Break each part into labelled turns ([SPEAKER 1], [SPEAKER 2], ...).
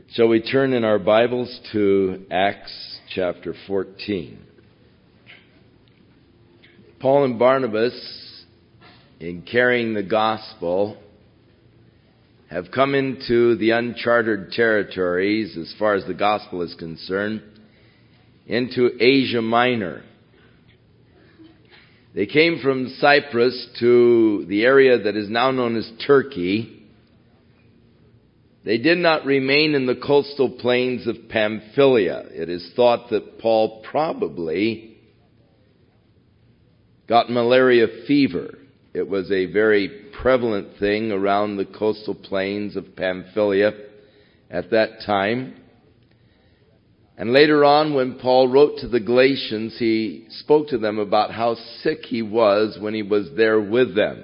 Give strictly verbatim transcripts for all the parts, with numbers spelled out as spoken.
[SPEAKER 1] Shall we turn in our Bibles to Acts chapter fourteen? Paul and Barnabas, in carrying the gospel, have come into the uncharted territories, as far as the gospel is concerned, into Asia Minor. They came from Cyprus to the area that is now known as Turkey. They did not remain in the coastal plains of Pamphylia. It is thought that Paul probably got malaria fever. It was a very prevalent thing around the coastal plains of Pamphylia at that time. And later on, when Paul wrote to the Galatians, he spoke to them about how sick he was when he was there with them.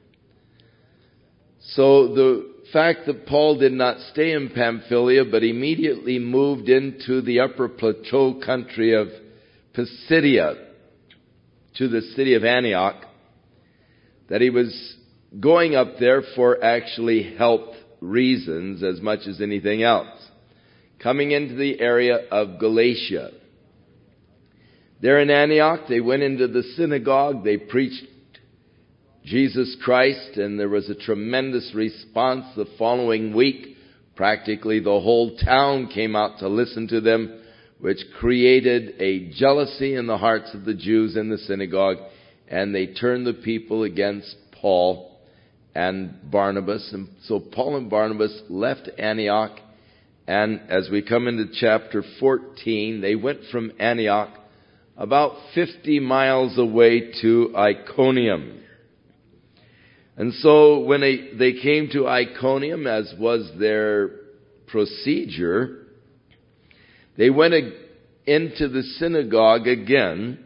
[SPEAKER 1] So the fact that Paul did not stay in Pamphylia, but immediately moved into the upper plateau country of Pisidia to the city of Antioch, that he was going up there for actually health reasons as much as anything else. Coming into the area of Galatia. There in Antioch, they went into the synagogue, they preached Jesus Christ, and there was a tremendous response the following week. Practically the whole town came out to listen to them, which created a jealousy in the hearts of the Jews in the synagogue, and they turned the people against Paul and Barnabas. And so Paul and Barnabas left Antioch, and as we come into chapter fourteen, they went from Antioch about fifty miles away to Iconium. And so when they, they came to Iconium, as was their procedure, they went into the synagogue again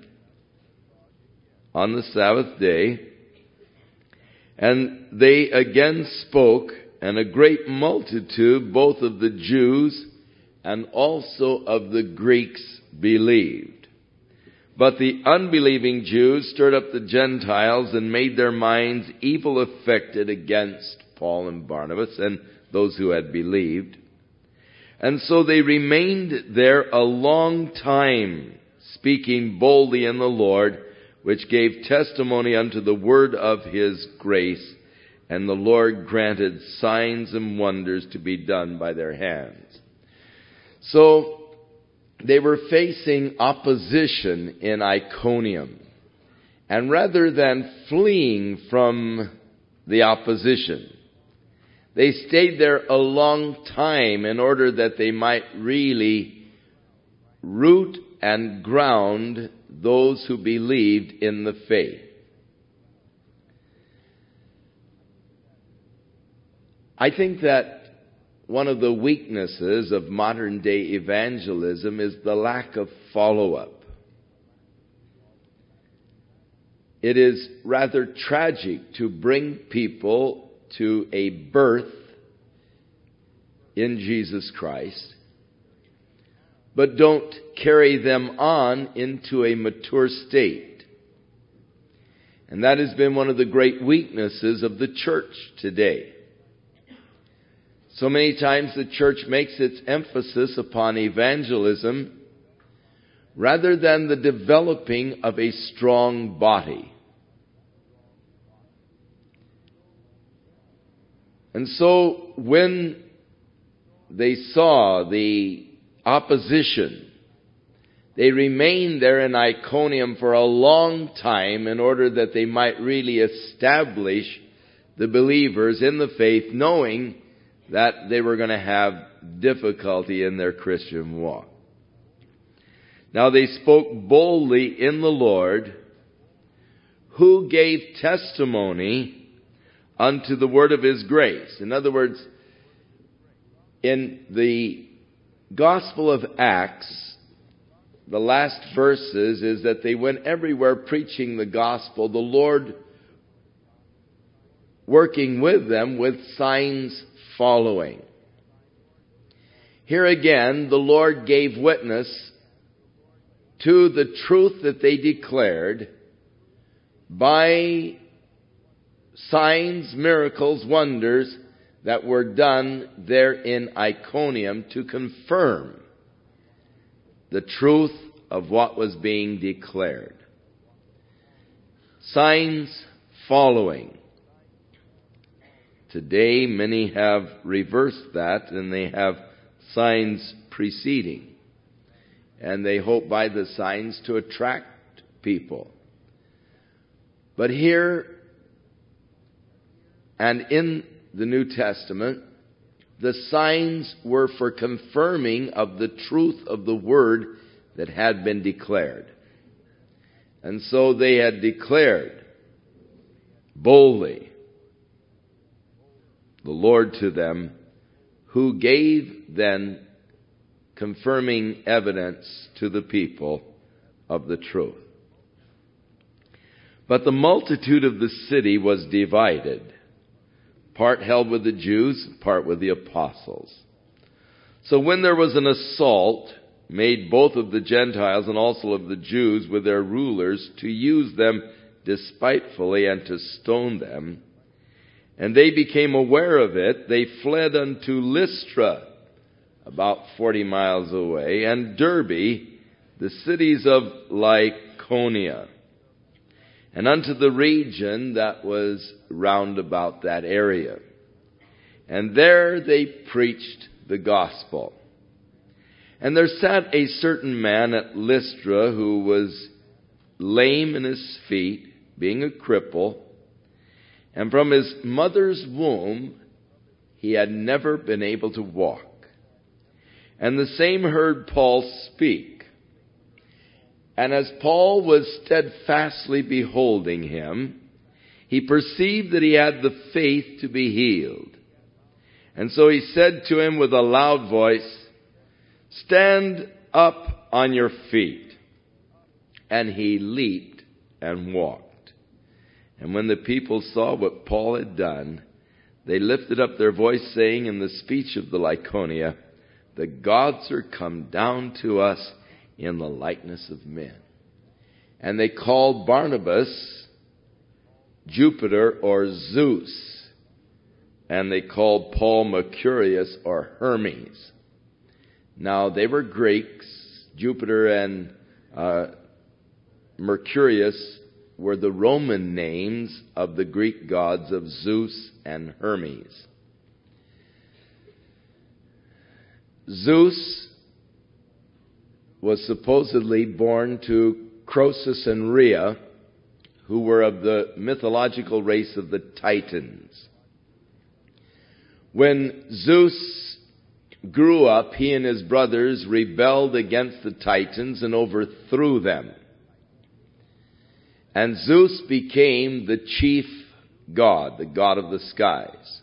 [SPEAKER 1] on the Sabbath day, and they again spoke, and a great multitude, both of the Jews and also of the Greeks, believed. But the unbelieving Jews stirred up the Gentiles and made their minds evil affected against Paul and Barnabas and those who had believed. And so they remained there a long time, speaking boldly in the Lord, which gave testimony unto the word of his grace. And the Lord granted signs and wonders to be done by their hands. So they were facing opposition in Iconium. And rather than fleeing from the opposition, they stayed there a long time in order that they might really root and ground those who believed in the faith. I think that one of the weaknesses of modern day evangelism is the lack of follow-up. It is rather tragic to bring people to a birth in Jesus Christ, but don't carry them on into a mature state. And that has been one of the great weaknesses of the church today. So many times the church makes its emphasis upon evangelism rather than the developing of a strong body. And so when they saw the opposition, they remained there in Iconium for a long time in order that they might really establish the believers in the faith, knowing that they were going to have difficulty in their Christian walk. Now they spoke boldly in the Lord, who gave testimony unto the word of his grace. In other words, in the Gospel of Acts, the last verses is that they went everywhere preaching the gospel, the Lord working with them with signs following. Here again, the Lord gave witness to the truth that they declared by signs, miracles, wonders that were done there in Iconium to confirm the truth of what was being declared. Signs following. Today, many have reversed that, and they have signs preceding. And they hope by the signs to attract people. But here, and in the New Testament, the signs were for confirming of the truth of the word that had been declared. And so they had declared boldly the Lord to them, who gave then confirming evidence to the people of the truth. But the multitude of the city was divided, part held with the Jews, part with the apostles. So when there was an assault made both of the Gentiles and also of the Jews with their rulers to use them despitefully and to stone them, and they became aware of it, they fled unto Lystra, about forty miles away, and Derbe, the cities of Lycaonia, and unto the region that was round about that area. And there they preached the gospel. And there sat a certain man at Lystra who was lame in his feet, being a cripple, and from his mother's womb he had never been able to walk. And the same heard Paul speak. And as Paul was steadfastly beholding him, he perceived that he had the faith to be healed. And so he said to him with a loud voice, "Stand up on your feet." And he leaped and walked. And when the people saw what Paul had done, they lifted up their voice, saying in the speech of the Lycaonia, "The gods are come down to us in the likeness of men." And they called Barnabas Jupiter or Zeus, and they called Paul Mercurius or Hermes. Now they were Greeks. Jupiter and uh, Mercurius were the Roman names of the Greek gods of Zeus and Hermes. Zeus was supposedly born to Croesus and Rhea, who were of the mythological race of the Titans. When Zeus grew up, he and his brothers rebelled against the Titans and overthrew them. And Zeus became the chief god, the god of the skies.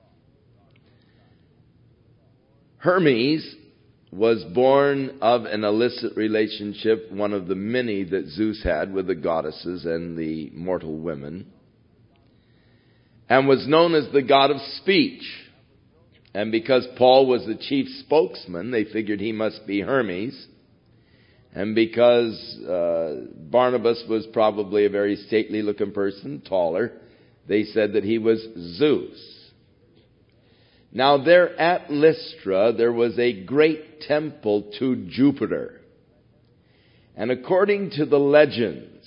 [SPEAKER 1] Hermes was born of an illicit relationship, one of the many that Zeus had with the goddesses and the mortal women, and was known as the god of speech. And because Paul was the chief spokesman, they figured he must be Hermes. And because uh, Barnabas was probably a very stately looking person, taller, they said that he was Zeus. Now there at Lystra, there was a great temple to Jupiter. And according to the legends,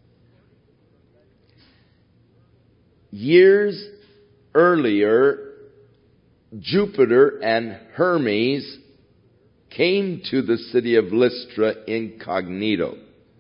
[SPEAKER 1] years earlier, Jupiter and Hermes came to the city of Lystra incognito.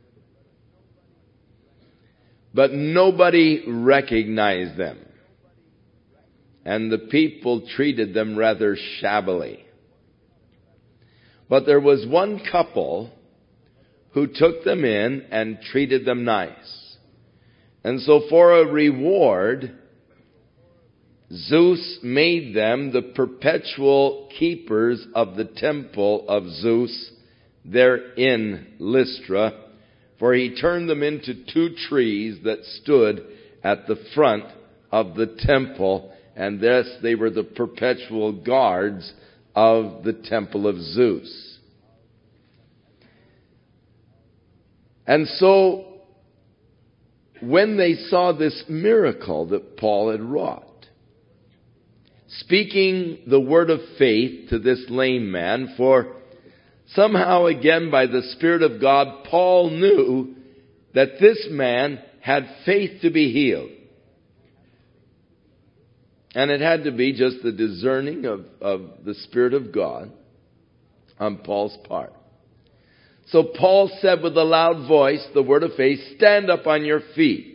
[SPEAKER 1] But nobody recognized them. And the people treated them rather shabbily. But there was one couple who took them in and treated them nice. And so for a reward, Zeus made them the perpetual keepers of the temple of Zeus there in Lystra, for he turned them into two trees that stood at the front of the temple, and thus they were the perpetual guards of the temple of Zeus. And so, when they saw this miracle that Paul had wrought, speaking the word of faith to this lame man, for somehow again by the Spirit of God, Paul knew that this man had faith to be healed. And it had to be just the discerning of, of the Spirit of God on Paul's part. So Paul said with a loud voice, the word of faith, stand up on your feet.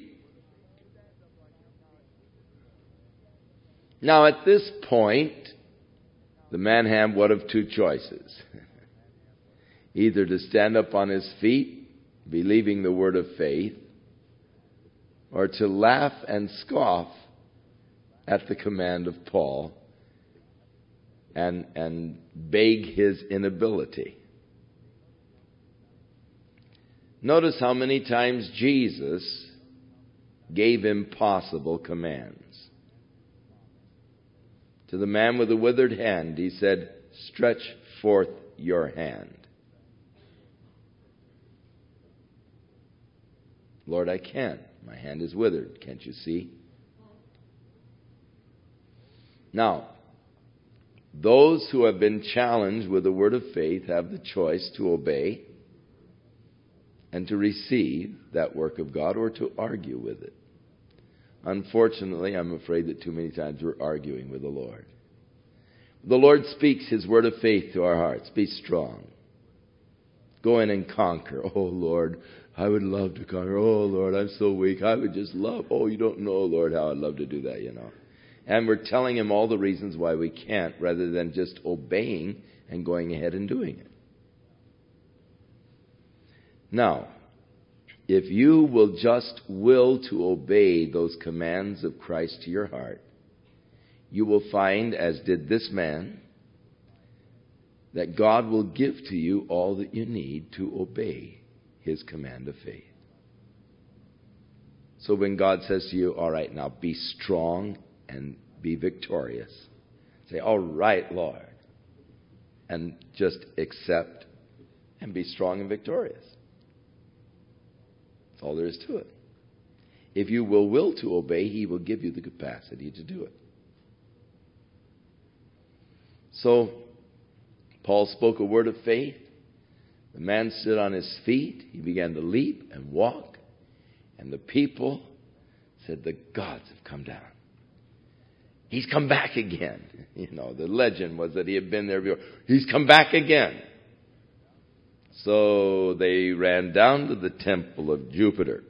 [SPEAKER 1] Now at this point, the man had one of two choices. Either to stand up on his feet, believing the word of faith, or to laugh and scoff at the command of Paul and, and beg his inability. Notice how many times Jesus gave impossible commands. To the man with the withered hand, he said, stretch forth your hand. Lord, I can't. My hand is withered. Can't you see? Now, those who have been challenged with the word of faith have the choice to obey and to receive that work of God or to argue with it. Unfortunately, I'm afraid that too many times we're arguing with the Lord. The Lord speaks His word of faith to our hearts. Be strong. Go in and conquer. Oh, Lord, I would love to conquer. Oh, Lord, I'm so weak. I would just love. Oh, you don't know, Lord, how I'd love to do that, you know. And we're telling Him all the reasons why we can't rather than just obeying and going ahead and doing it. Now, if you will just will to obey those commands of Christ to your heart, you will find, as did this man, that God will give to you all that you need to obey His command of faith. So when God says to you, all right, now be strong and be victorious, say, all right, Lord, and just accept and be strong and victorious. That's all there is to it. If you will will to obey, He will give you the capacity to do it. So, Paul spoke a word of faith. The man stood on his feet. He began to leap and walk. And the people said, the gods have come down. He's come back again. You know, the legend was that he had been there before. He's come back again. So they ran down to the temple of Jupiter.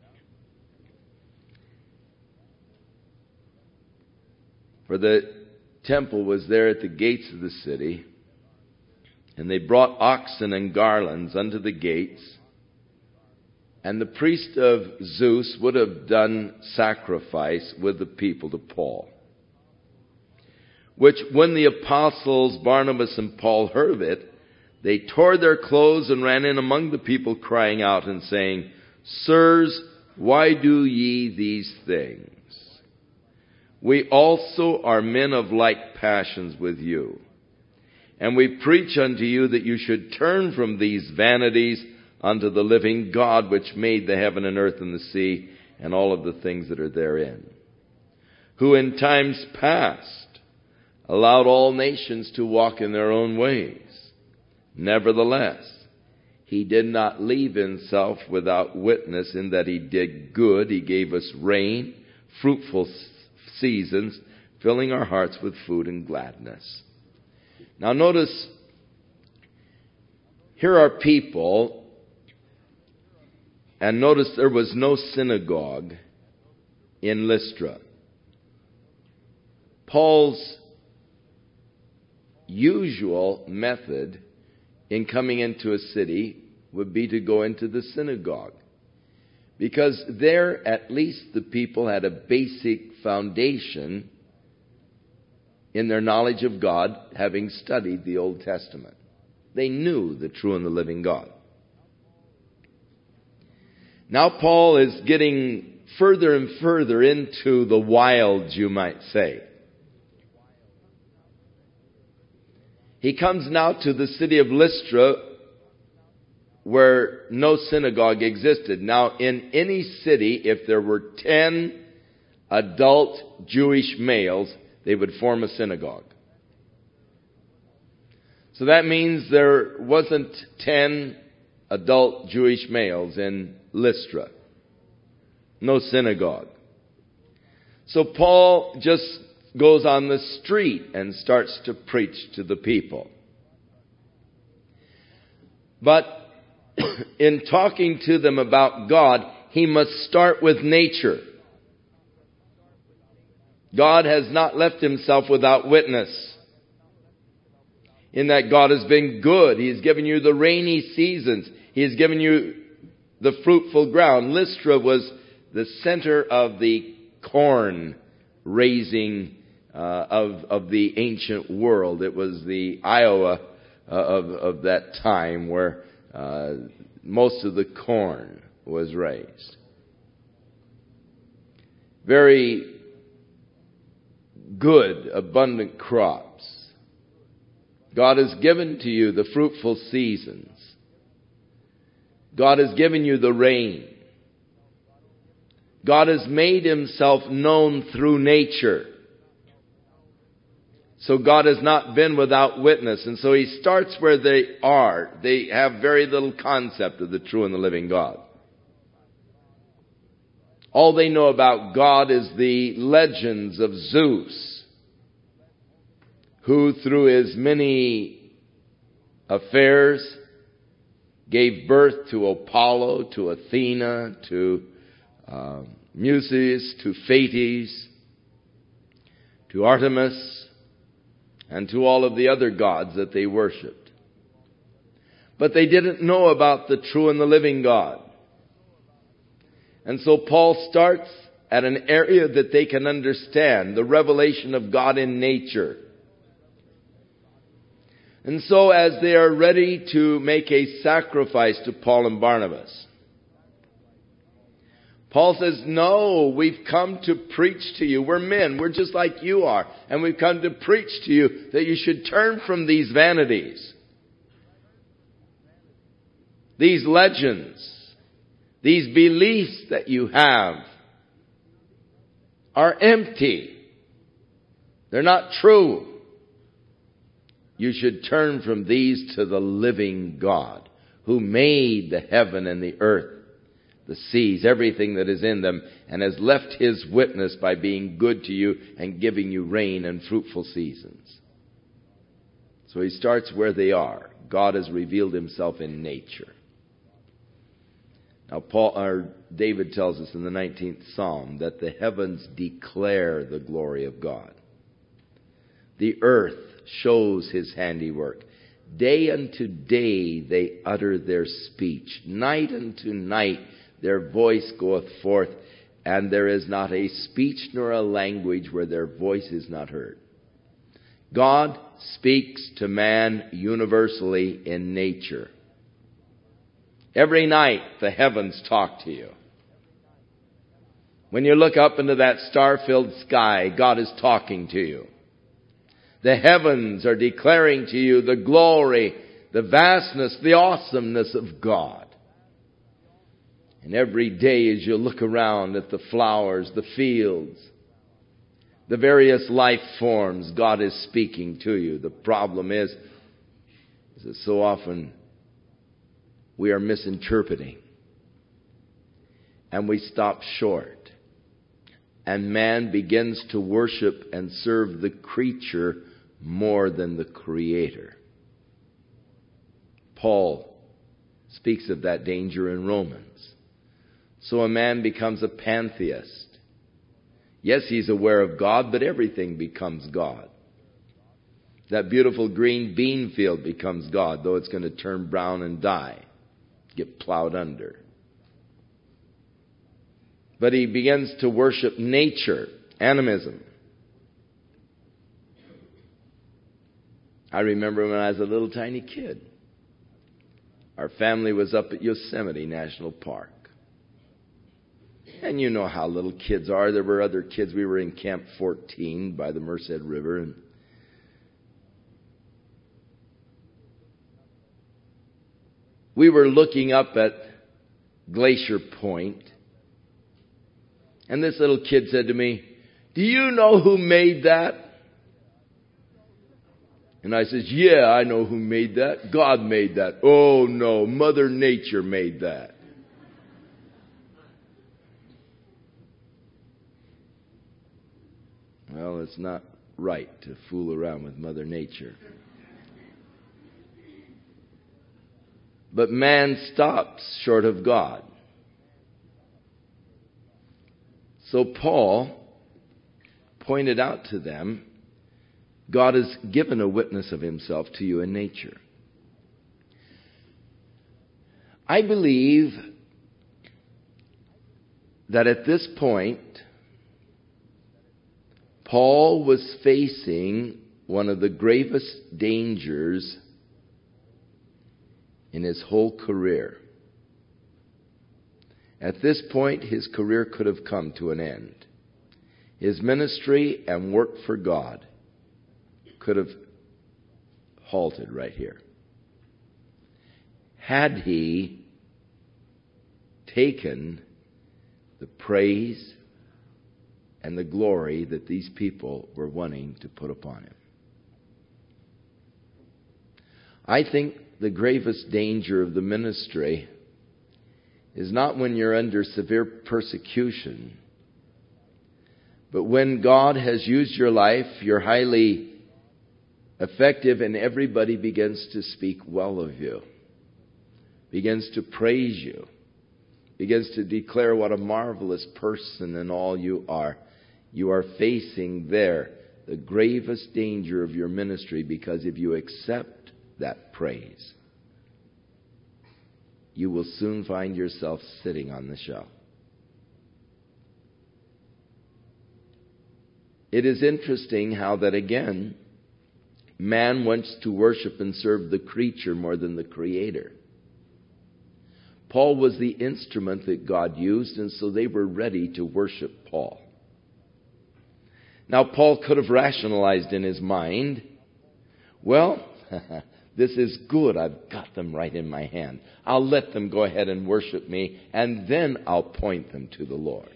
[SPEAKER 1] For the temple was there at the gates of the city, and they brought oxen and garlands unto the gates, and the priest of Zeus would have done sacrifice with the people to Paul. Which when the apostles Barnabas and Paul heard of it, they tore their clothes and ran in among the people, crying out and saying, Sirs, why do ye these things? We also are men of like passions with you. And we preach unto you that you should turn from these vanities unto the living God, which made the heaven and earth and the sea and all of the things that are therein, who in times past allowed all nations to walk in their own ways. Nevertheless, He did not leave Himself without witness, in that He did good. He gave us rain, fruitful seasons, filling our hearts with food and gladness. Now notice, here are people, and notice there was no synagogue in Lystra. Paul's usual method in coming into a city would be to go into the synagogue, because there at least the people had a basic foundation in their knowledge of God, having studied the Old Testament. They knew the true and the living God. Now Paul is getting further and further into the wilds, you might say. He comes now to the city of Lystra, where no synagogue existed. Now, in any city, if there were ten adult Jewish males, they would form a synagogue. So that means there wasn't ten adult Jewish males in Lystra. No synagogue. So Paul just goes on the street and starts to preach to the people. But in talking to them about God, he must start with nature. God has not left himself without witness. In that God has been good. He has given you the rainy seasons. He has given you the fruitful ground. Lystra was the center of the corn raising uh, of, of the ancient world. It was the Iowa uh, of, of that time where uh, most of the corn was raised. Very good, abundant crops. God has given to you the fruitful seasons. God has given you the rain. God has made himself known through nature. So God has not been without witness. And so he starts where they are. They have very little concept of the true and the living God. All they know about God is the legends of Zeus, who through his many affairs gave birth to Apollo, to Athena, to uh, Muses, to Thetis, to Artemis, and to all of the other gods that they worshipped. But they didn't know about the true and the living God. And so Paul starts at an area that they can understand, the revelation of God in nature. And so as they are ready to make a sacrifice to Paul and Barnabas, Paul says, no, we've come to preach to you. We're men. We're just like you are. And we've come to preach to you that you should turn from these vanities, these legends, these beliefs that you have are empty. They're not true. You should turn from these to the living God who made the heaven and the earth, the seas, everything that is in them, and has left his witness by being good to you and giving you rain and fruitful seasons. So he starts where they are. God has revealed himself in nature. Now, Paul, or David tells us in the nineteenth Psalm that the heavens declare the glory of God. The earth shows his handiwork. Day unto day they utter their speech. Night unto night their voice goeth forth, and there is not a speech nor a language where their voice is not heard. God speaks to man universally in nature. Every night the heavens talk to you. When you look up into that star-filled sky, God is talking to you. The heavens are declaring to you the glory, the vastness, the awesomeness of God. And every day as you look around at the flowers, the fields, the various life forms, God is speaking to you. The problem is, is that so often we are misinterpreting. And we stop short. And man begins to worship and serve the creature more than the Creator. Paul speaks of that danger in Romans. So a man becomes a pantheist. Yes, he's aware of God, but everything becomes God. That beautiful green bean field becomes God, though it's going to turn brown and die, get plowed under. But he begins to worship nature, animism. I remember when I was a little tiny kid. Our family was up at Yosemite National Park. And you know how little kids are. There were other kids. We were in Camp fourteen by the Merced River. And we were looking up at Glacier Point. And this little kid said to me, "Do you know who made that?" And I says, yeah, I know who made that. God made that. Oh no, Mother Nature made that. Well, it's not right to fool around with Mother Nature. But man stops short of God. So Paul pointed out to them, God has given a witness of himself to you in nature. I believe that at this point, Paul was facing one of the gravest dangers in his whole career. At this point, his career could have come to an end. His ministry and work for God could have halted right here. Had he taken the praise and the glory that these people were wanting to put upon him. I think the gravest danger of the ministry is not when you're under severe persecution, but when God has used your life, you're highly effective, and everybody begins to speak well of you, begins to praise you, begins to declare what a marvelous person and all you are. You are facing there the gravest danger of your ministry, because if you accept that praise, you will soon find yourself sitting on the shelf. It is interesting how that again, man wants to worship and serve the creature more than the Creator. Paul was the instrument that God used, and so they were ready to worship Paul. Now, Paul could have rationalized in his mind, well, this is good. I've got them right in my hand. I'll let them go ahead and worship me, and then I'll point them to the Lord.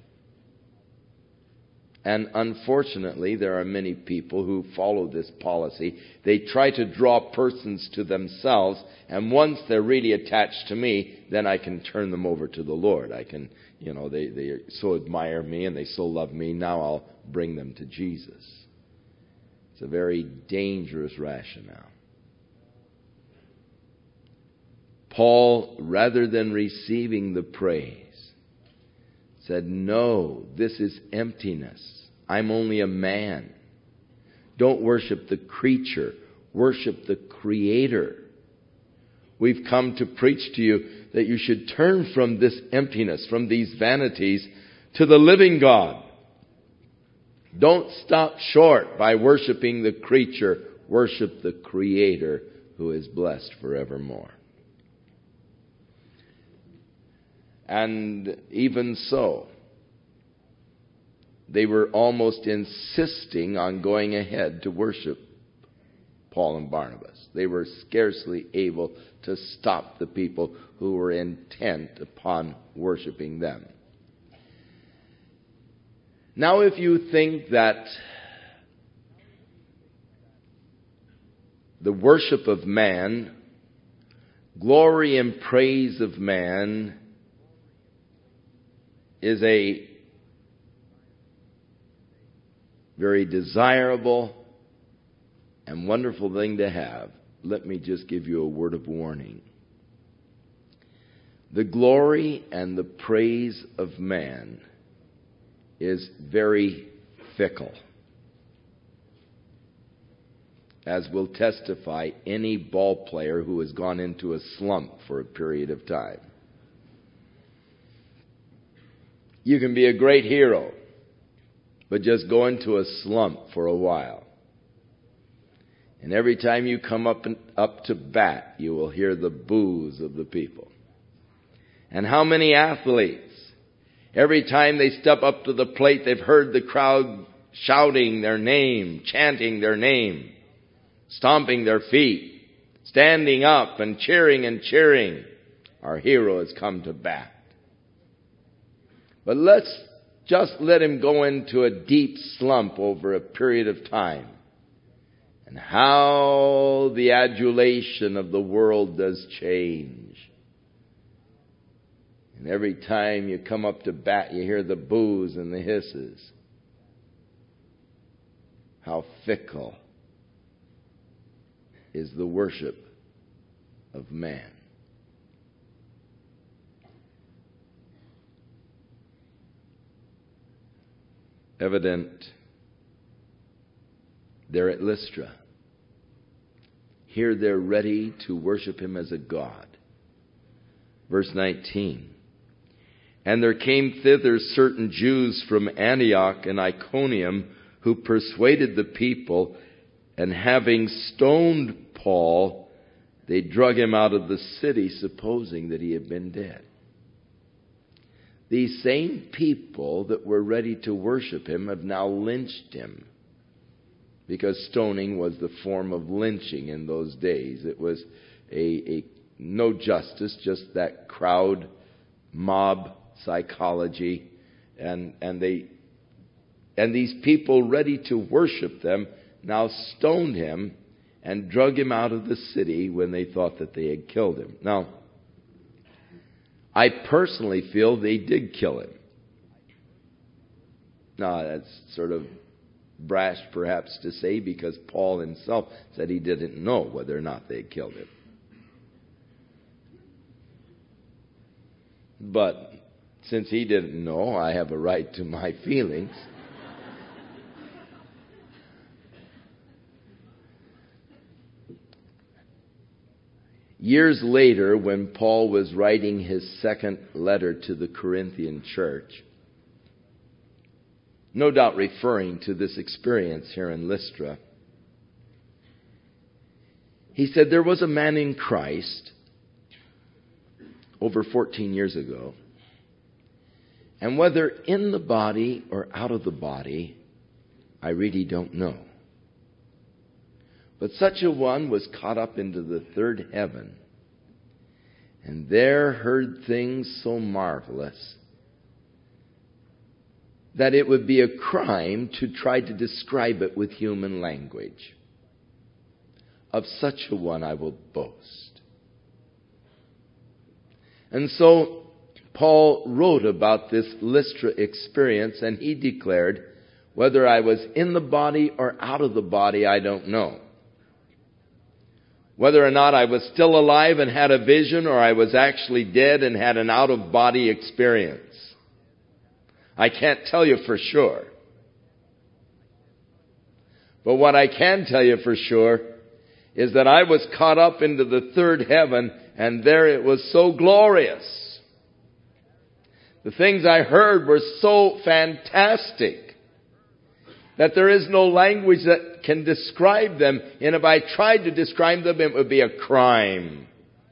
[SPEAKER 1] And unfortunately, there are many people who follow this policy. They try to draw persons to themselves, and once they're really attached to me, then I can turn them over to the Lord. I can, you know, they, they so admire me and they so love me, now I'll bring them to Jesus. It's a very dangerous rationale. Paul, rather than receiving the praise, said, no, this is emptiness. I'm only a man. Don't worship the creature. Worship the Creator. We've come to preach to you that you should turn from this emptiness, from these vanities, to the living God. Don't stop short by worshiping the creature. Worship the Creator, who is blessed forevermore. And even so, they were almost insisting on going ahead to worship Paul and Barnabas. They were scarcely able to stop the people who were intent upon worshiping them. Now, if you think that the worship of man, glory and praise of man, is a very desirable and wonderful thing to have, let me just give you a word of warning. The glory and the praise of man is very fickle, as will testify any ball player who has gone into a slump for a period of time. You can be a great hero, but just go into a slump for a while. And every time you come up and up to bat, you will hear the boos of the people. And how many athletes, every time they step up to the plate, they've heard the crowd shouting their name, chanting their name, stomping their feet, standing up and cheering and cheering. Our hero has come to bat. But let's just let him go into a deep slump over a period of time. And how the adulation of the world does change. And every time you come up to bat, you hear the boos and the hisses. How fickle is the worship of man. Evident they're at Lystra. Here they're ready to worship him as a god. Verse nineteen. And there came thither certain Jews from Antioch and Iconium, who persuaded the people, and having stoned Paul, they drug him out of the city, supposing that he had been dead. These same people that were ready to worship him have now lynched him, because stoning was the form of lynching in those days. It was a, a no justice, just that crowd mob psychology, and and they and these people ready to worship them now stoned him and drug him out of the city when they thought that they had killed him. Now, I personally feel they did kill him. Now, that's sort of brash perhaps to say, because Paul himself said he didn't know whether or not they had killed him. But since he didn't know, I have a right to my feelings. Years later, when Paul was writing his second letter to the Corinthian church, no doubt referring to this experience here in Lystra, he said there was a man in Christ over fourteen years ago, and whether in the body or out of the body, I really don't know. But such a one was caught up into the third heaven, and there heard things so marvelous that it would be a crime to try to describe it with human language. Of such a one I will boast. And so Paul wrote about this Lystra experience, and he declared, whether I was in the body or out of the body, I don't know. Whether or not I was still alive and had a vision, or I was actually dead and had an out-of-body experience, I can't tell you for sure. But what I can tell you for sure is that I was caught up into the third heaven, and there it was so glorious. The things I heard were so fantastic that there is no language that can describe them. And if I tried to describe them, it would be a crime.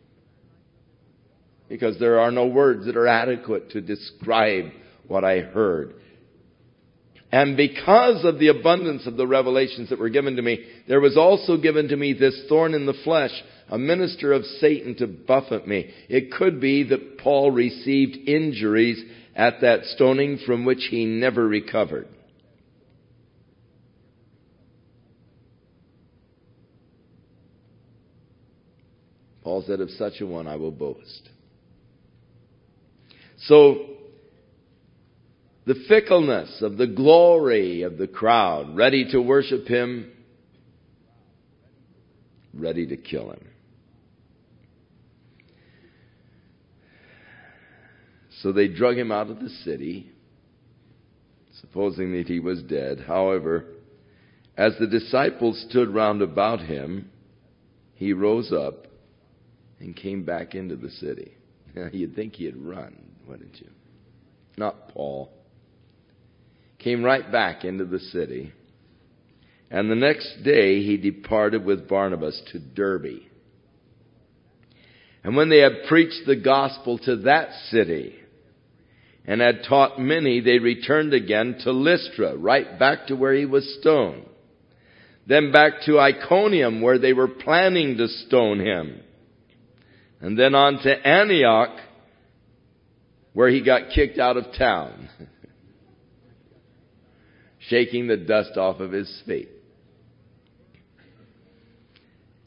[SPEAKER 1] Because there are no words that are adequate to describe what I heard. And because of the abundance of the revelations that were given to me, there was also given to me this thorn in the flesh, a minister of Satan to buffet me. It could be that Paul received injuries at that stoning from which he never recovered. Paul said, of such a one I will boast. So, the fickleness of the glory of the crowd, ready to worship him, ready to kill him. So they drug him out of the city, supposing that he was dead. However, as the disciples stood round about him, he rose up and came back into the city. You'd think he had run, wouldn't you? Not Paul. Came right back into the city. And the next day he departed with Barnabas to Derbe. And when they had preached the gospel to that city and had taught many, they returned again to Lystra, right back to where he was stoned. Then back to Iconium, where they were planning to stone him. And then on to Antioch, where he got kicked out of town, shaking the dust off of his feet.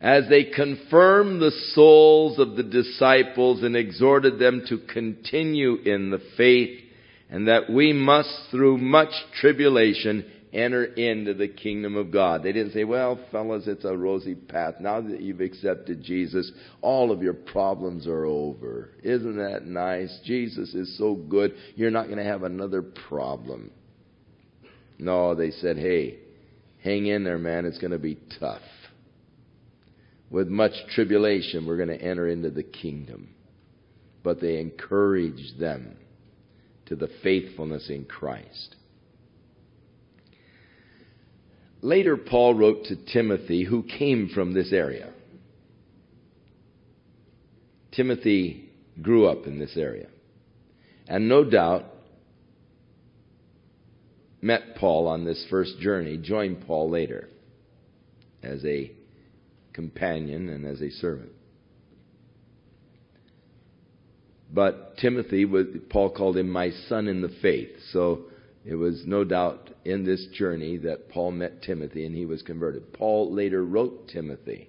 [SPEAKER 1] as they confirmed the souls of the disciples and exhorted them to continue in the faith, and that we must, through much tribulation, enter into the kingdom of God. They didn't say, well, fellas, it's a rosy path. Now that you've accepted Jesus, all of your problems are over. Isn't that nice? Jesus is so good, you're not going to have another problem. No, they said, hey, hang in there, man. It's going to be tough. With much tribulation, we're going to enter into the kingdom. But they encouraged them to the faithfulness in Christ. Later, Paul wrote to Timothy, who came from this area. Timothy grew up in this area, and no doubt met Paul on this first journey, joined Paul later as a companion and as a servant. But Timothy, was, Paul called him my son in the faith. So it was no doubt in this journey that Paul met Timothy and he was converted. Paul later wrote Timothy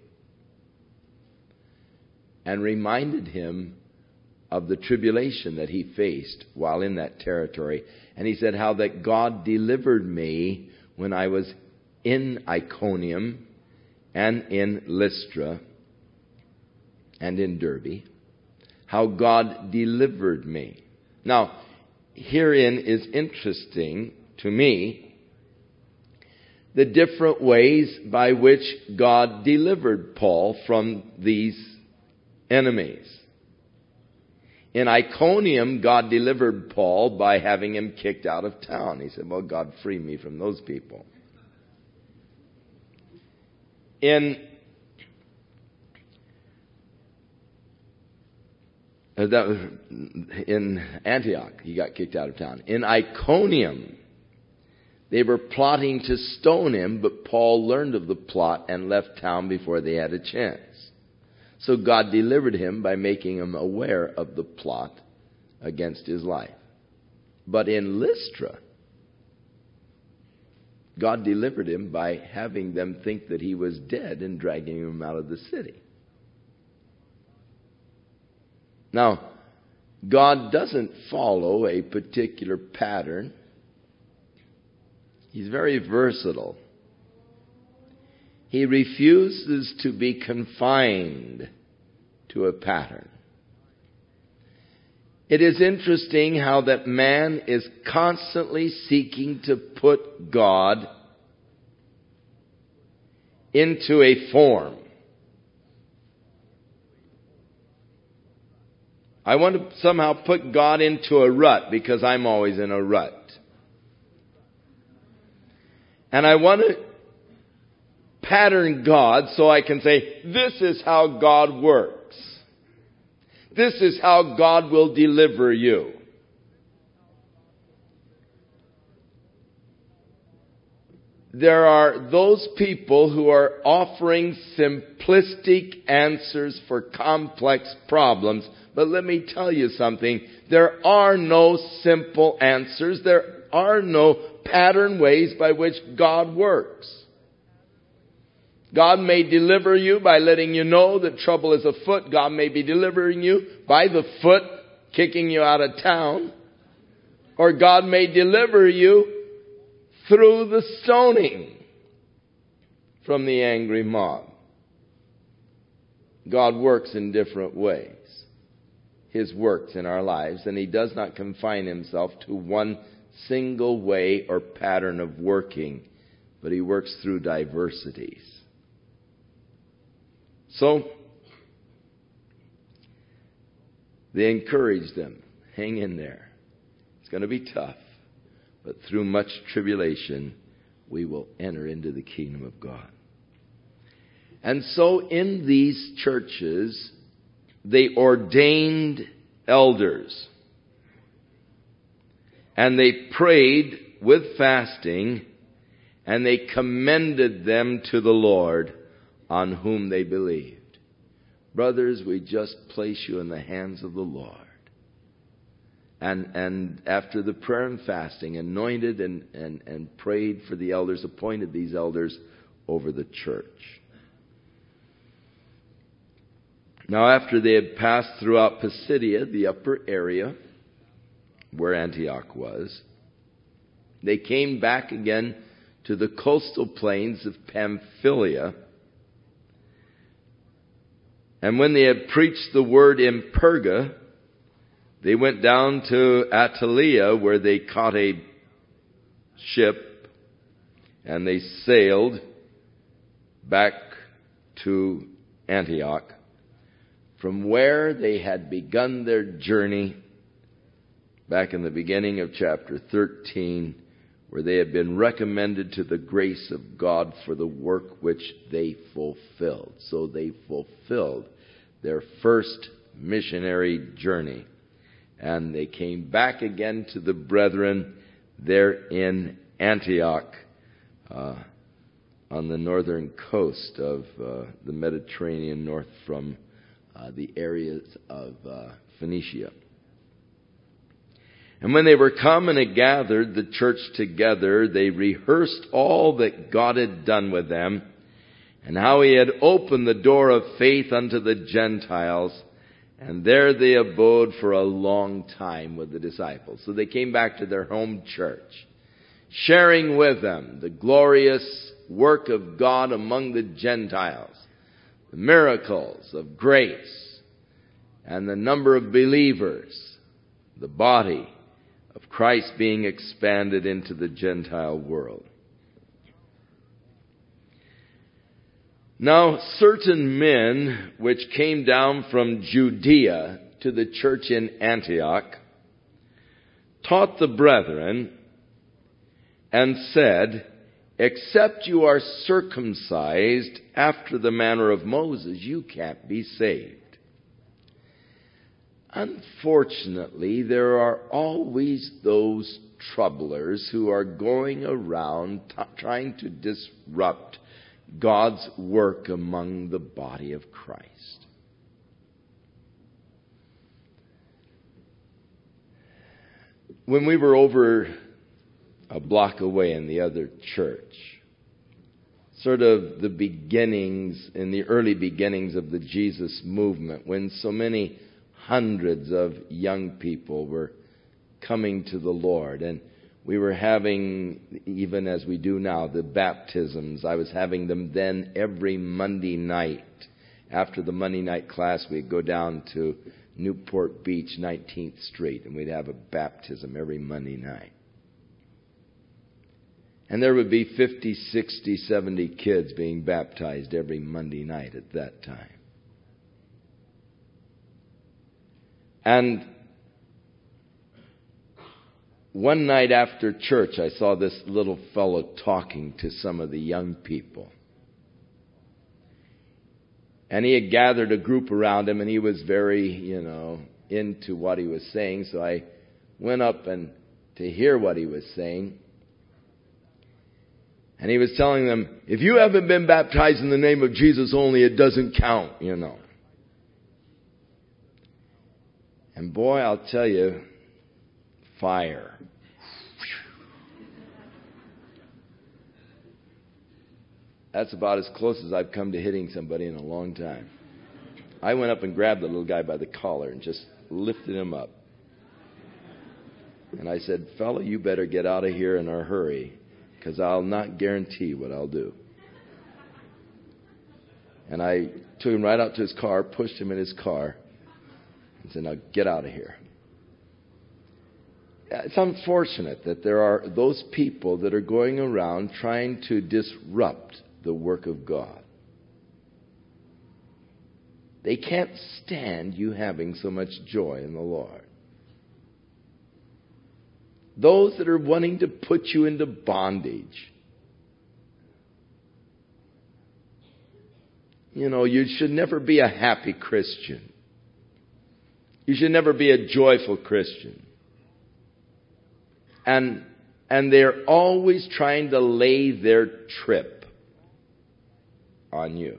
[SPEAKER 1] and reminded him of the tribulation that he faced while in that territory. And he said how that God delivered me when I was in Iconium and in Lystra and in Derbe. How God delivered me. Now, herein is interesting to me the different ways by which God delivered Paul from these enemies. In Iconium, God delivered Paul by having him kicked out of town. He said, well, God, free me from those people. In Uh, that was in Antioch, he got kicked out of town. In Iconium, they were plotting to stone him, but Paul learned of the plot and left town before they had a chance. So God delivered him by making him aware of the plot against his life. But in Lystra, God delivered him by having them think that he was dead and dragging him out of the city. Now, God doesn't follow a particular pattern. He's very versatile. He refuses to be confined to a pattern. It is interesting how that man is constantly seeking to put God into a form. I want to somehow put God into a rut because I'm always in a rut. And I want to pattern God so I can say, this is how God works. This is how God will deliver you. There are those people who are offering simplistic answers for complex problems. But let me tell you something. There are no simple answers. There are no pattern ways by which God works. God may deliver you by letting you know that trouble is afoot. God may be delivering you by the foot, kicking you out of town. Or God may deliver you through the stoning from the angry mob. God works in different ways. His works in our lives, and He does not confine Himself to one single way or pattern of working, but He works through diversities. So, they encourage them, hang in there. It's going to be tough, but through much tribulation, we will enter into the kingdom of God. And so in these churches, they ordained elders. And they prayed with fasting, and they commended them to the Lord on whom they believed. Brothers, we just place you in the hands of the Lord. And and after the prayer and fasting, anointed and, and, and prayed for the elders, appointed these elders over the church. Now after they had passed throughout Pisidia, the upper area where Antioch was, they came back again to the coastal plains of Pamphylia. And when they had preached the word in Perga, they went down to Attalia, where they caught a ship, and they sailed back to Antioch, from where they had begun their journey back in the beginning of chapter thirteen, where they had been recommended to the grace of God for the work which they fulfilled. So they fulfilled their first missionary journey. And they came back again to the brethren there in Antioch, uh, on the northern coast of uh, the Mediterranean, north from uh, the areas of uh, Phoenicia. And when they were come and had gathered the church together, they rehearsed all that God had done with them, and how he had opened the door of faith unto the Gentiles. And there they abode for a long time with the disciples. So they came back to their home church, sharing with them the glorious work of God among the Gentiles, the miracles of grace, and the number of believers, the body of Christ being expanded into the Gentile world. Now certain men which came down from Judea to the church in Antioch taught the brethren and said, except you are circumcised after the manner of Moses, you can't be saved. Unfortunately, there are always those troublers who are going around t- trying to disrupt God's work among the body of Christ. When we were over a block away in the other church, sort of the beginnings, in the early beginnings of the Jesus movement, when so many hundreds of young people were coming to the Lord, and we were having, even as we do now, the baptisms. I was having them then every Monday night. After the Monday night class, we'd go down to Newport Beach, nineteenth Street, and we'd have a baptism every Monday night. And there would be fifty, sixty, seventy kids being baptized every Monday night at that time. And one night after church, I saw this little fellow talking to some of the young people. And he had gathered a group around him, and he was very, you know, into what he was saying. So I went up and to hear what he was saying. And he was telling them, if you haven't been baptized in the name of Jesus only, it doesn't count, you know. And boy, I'll tell you, fire. That's about as close as I've come to hitting somebody in a long time. I went up and grabbed the little guy by the collar and just lifted him up. And I said, fella, you better get out of here in a hurry, because I'll not guarantee what I'll do. And I took him right out to his car, pushed him in his car, and said, now get out of here. It's unfortunate that there are those people that are going around trying to disrupt the work of God. They can't stand you having so much joy in the Lord. Those that are wanting to put you into bondage. You know, you should never be a happy Christian. You should never be a joyful Christian. And and they're always trying to lay their trip on you.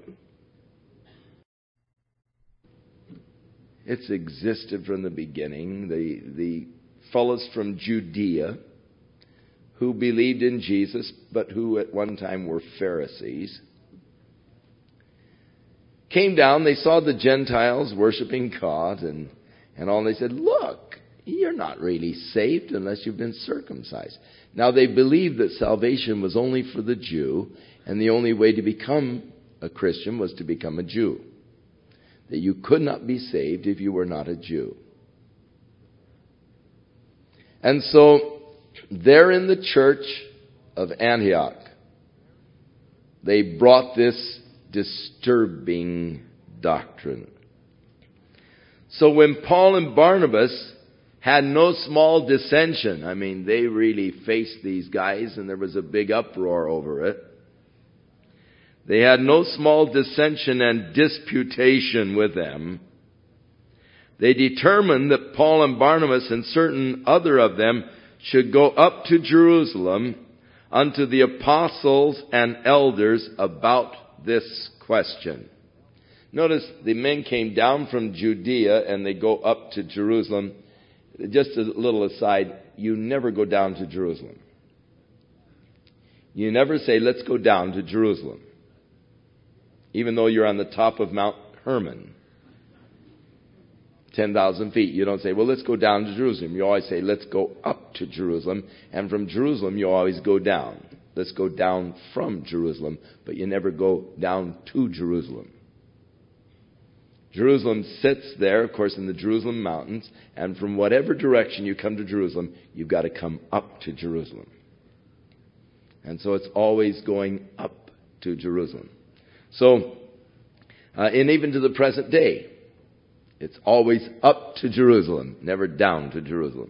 [SPEAKER 1] It's existed from the beginning. The the fellows from Judea who believed in Jesus, but who at one time were Pharisees, came down, they saw the Gentiles worshiping God and, and all, and they said, look, you're not really saved unless you've been circumcised. Now they believed that salvation was only for the Jew, and the only way to become a Christian was to become a Jew. That you could not be saved if you were not a Jew. And so, there in the church of Antioch, they brought this disturbing doctrine. So when Paul and Barnabas had no small dissension, I mean, they really faced these guys and there was a big uproar over it. They had no small dissension and disputation with them. They determined that Paul and Barnabas and certain other of them should go up to Jerusalem unto the apostles and elders about this question. Notice the men came down from Judea and they go up to Jerusalem. Just a little aside, you never go down to Jerusalem. You never say, let's go down to Jerusalem. Even though you're on the top of Mount Hermon, ten thousand feet. You don't say, well, let's go down to Jerusalem. You always say, let's go up to Jerusalem. And from Jerusalem, you always go down. Let's go down from Jerusalem. But you never go down to Jerusalem. Jerusalem sits there, of course, in the Jerusalem mountains. And from whatever direction you come to Jerusalem, you've got to come up to Jerusalem. And so it's always going up to Jerusalem. So, uh, and even to the present day, it's always up to Jerusalem, never down to Jerusalem.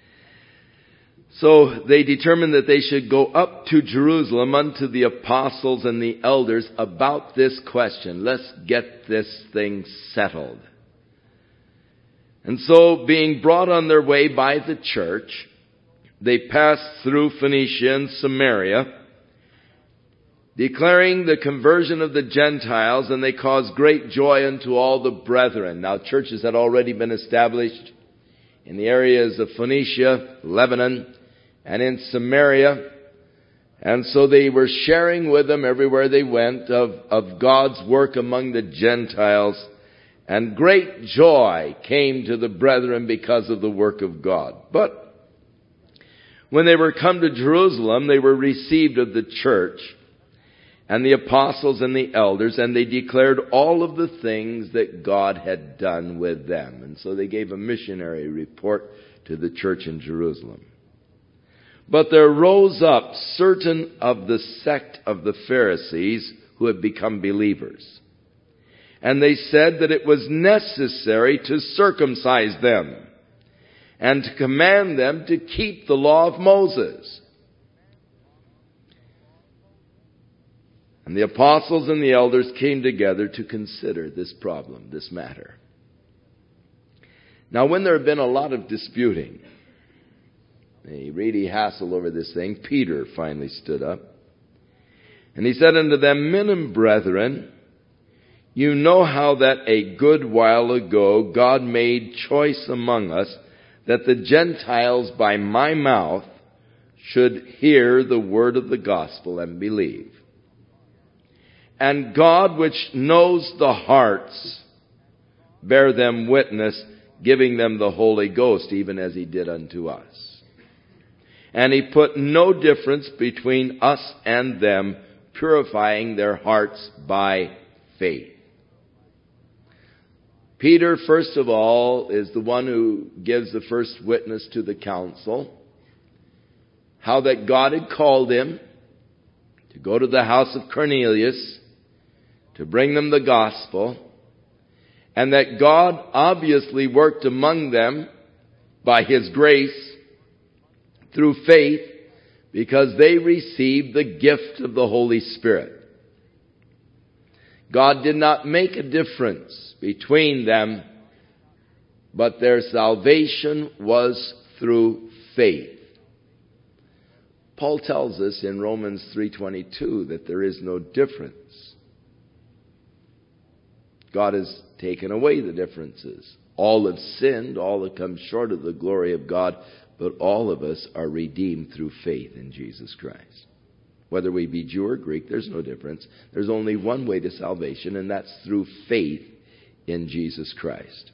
[SPEAKER 1] So they determined that they should go up to Jerusalem unto the apostles and the elders about this question. Let's get this thing settled. And so, being brought on their way by the church, they passed through Phoenicia and Samaria, declaring the conversion of the Gentiles, and they caused great joy unto all the brethren. Now, churches had already been established in the areas of Phoenicia, Lebanon, and in Samaria. And so they were sharing with them everywhere they went of, of God's work among the Gentiles. And great joy came to the brethren because of the work of God. But when they were come to Jerusalem, they were received of the church and the apostles and the elders, and they declared all of the things that God had done with them. And so they gave a missionary report to the church in Jerusalem. But there rose up certain of the sect of the Pharisees who had become believers. And they said that it was necessary to circumcise them and to command them to keep the law of Moses. And the apostles and the elders came together to consider this problem, this matter. Now, when there had been a lot of disputing, they really hassled over this thing, Peter finally stood up. And he said unto them, Men and brethren, you know how that a good while ago God made choice among us that the Gentiles by my mouth should hear the word of the gospel and believe. And God, which knows the hearts, bear them witness, giving them the Holy Ghost, even as he did unto us. And he put no difference between us and them, purifying their hearts by faith. Peter, first of all, is the one who gives the first witness to the council. How that God had called him to go to the house of Cornelius to bring them the gospel, and that God obviously worked among them by his grace through faith because they received the gift of the Holy Spirit. God did not make a difference between them, but their salvation was through faith. Paul tells us in Romans three twenty-two that there is no difference. God has taken away the differences. All have sinned, all have come short of the glory of God, but all of us are redeemed through faith in Jesus Christ. Whether we be Jew or Greek, there's no difference. There's only one way to salvation, and that's through faith in Jesus Christ.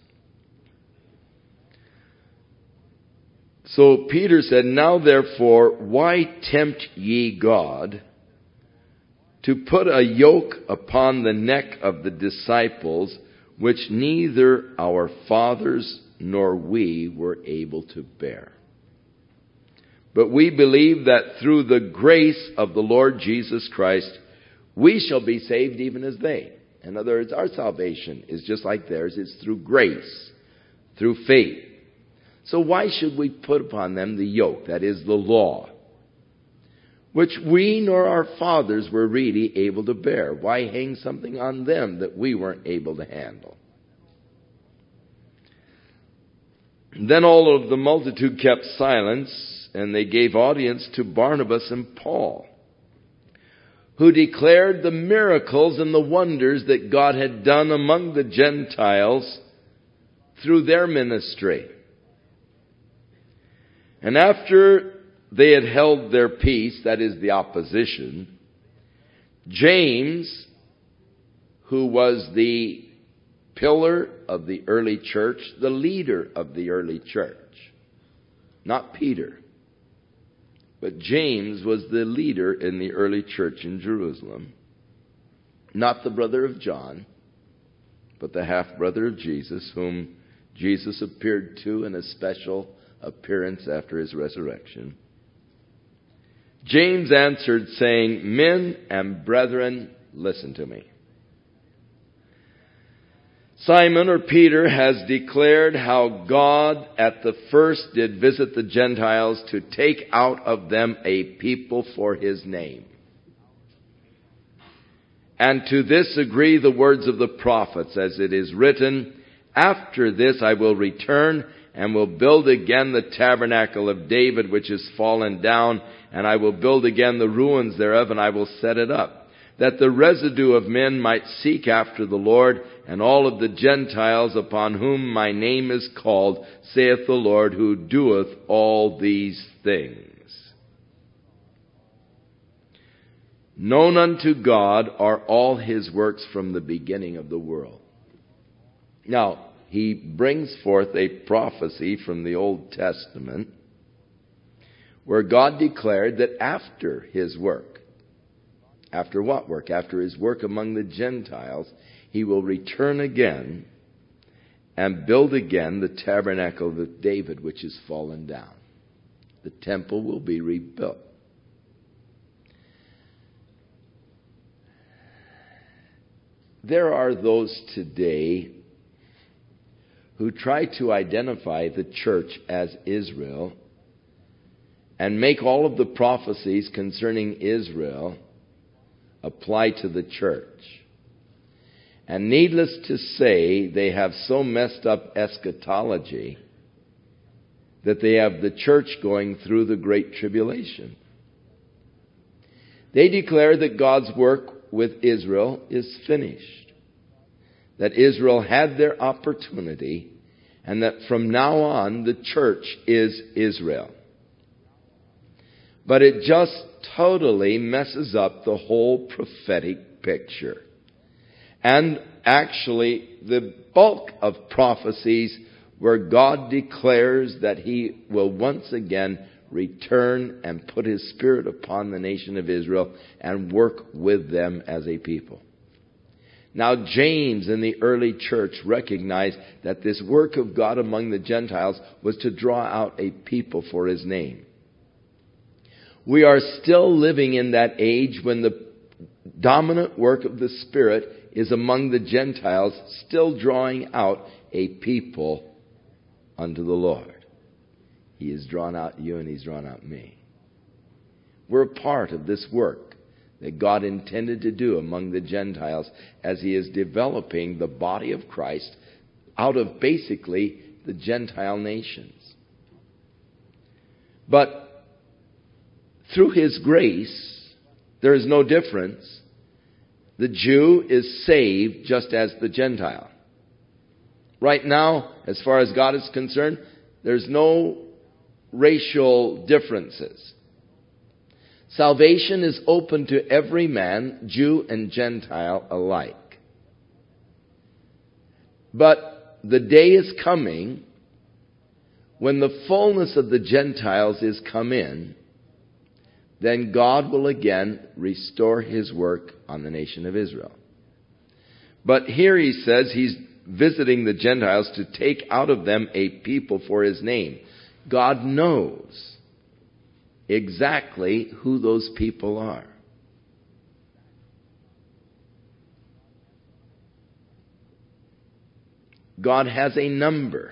[SPEAKER 1] So Peter said, "Now therefore, why tempt ye God to put a yoke upon the neck of the disciples, which neither our fathers nor we were able to bear? But we believe that through the grace of the Lord Jesus Christ, we shall be saved even as they." In other words, our salvation is just like theirs. It's through grace, through faith. So why should we put upon them the yoke, that is the law, which we nor our fathers were really able to bear? Why hang something on them that we weren't able to handle? Then all of the multitude kept silence, and they gave audience to Barnabas and Paul, who declared the miracles and the wonders that God had done among the Gentiles through their ministry. And after they had held their peace, that is the opposition, James, who was the pillar of the early church, the leader of the early church, not Peter, but James was the leader in the early church in Jerusalem, not the brother of John, but the half-brother of Jesus, whom Jesus appeared to in a special appearance after his resurrection. James answered, saying, "Men and brethren, listen to me. Simon, or Peter, has declared how God at the first did visit the Gentiles to take out of them a people for his name. And to this agree the words of the prophets, as it is written, after this I will return and will build again the tabernacle of David, which is fallen down, and I will build again the ruins thereof, and I will set it up, that the residue of men might seek after the Lord, and all of the Gentiles upon whom my name is called, saith the Lord, who doeth all these things. Known unto God are all his works from the beginning of the world." Now, he brings forth a prophecy from the Old Testament where God declared that after his work, after what work? After his work among the Gentiles, he will return again and build again the tabernacle of David, which is fallen down. The temple will be rebuilt. There are those today who try to identify the church as Israel and make all of the prophecies concerning Israel apply to the church. And needless to say, they have so messed up eschatology that they have the church going through the Great Tribulation. They declare that God's work with Israel is finished, that Israel had their opportunity, and that from now on the church is Israel. But it just totally messes up the whole prophetic picture. And actually, the bulk of prophecies where God declares that he will once again return and put his Spirit upon the nation of Israel and work with them as a people. Now, James in the early church recognized that this work of God among the Gentiles was to draw out a people for his name. We are still living in that age when the dominant work of the Spirit is among the Gentiles, still drawing out a people unto the Lord. He has drawn out you and he's drawn out me. We're a part of this work that God intended to do among the Gentiles as he is developing the body of Christ out of basically the Gentile nations. But through his grace, there is no difference. The Jew is saved just as the Gentile. Right now, as far as God is concerned, there's no racial differences. Salvation is open to every man, Jew and Gentile alike. But the day is coming when the fullness of the Gentiles is come in, then God will again restore his work on the nation of Israel. But here he says he's visiting the Gentiles to take out of them a people for his name. God knows exactly who those people are. God has a number.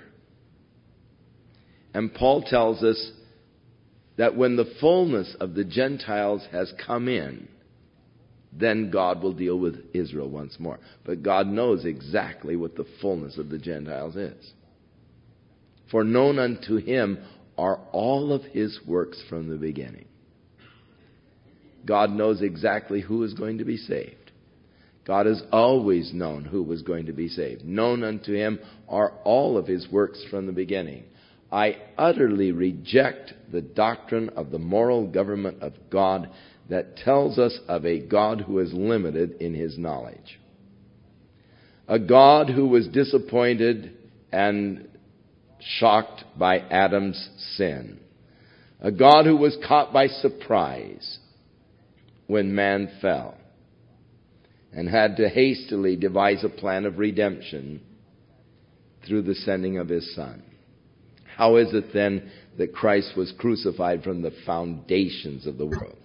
[SPEAKER 1] And Paul tells us that when the fullness of the Gentiles has come in, then God will deal with Israel once more. But God knows exactly what the fullness of the Gentiles is. For known unto him are all of his works from the beginning. God knows exactly who is going to be saved. God has always known who was going to be saved. Known unto him are all of his works from the beginning. I utterly reject the doctrine of the moral government of God that tells us of a God who is limited in his knowledge. A God who was disappointed and shocked by Adam's sin. A God who was caught by surprise when man fell and had to hastily devise a plan of redemption through the sending of his Son. How is it then that Christ was crucified from the foundations of the world?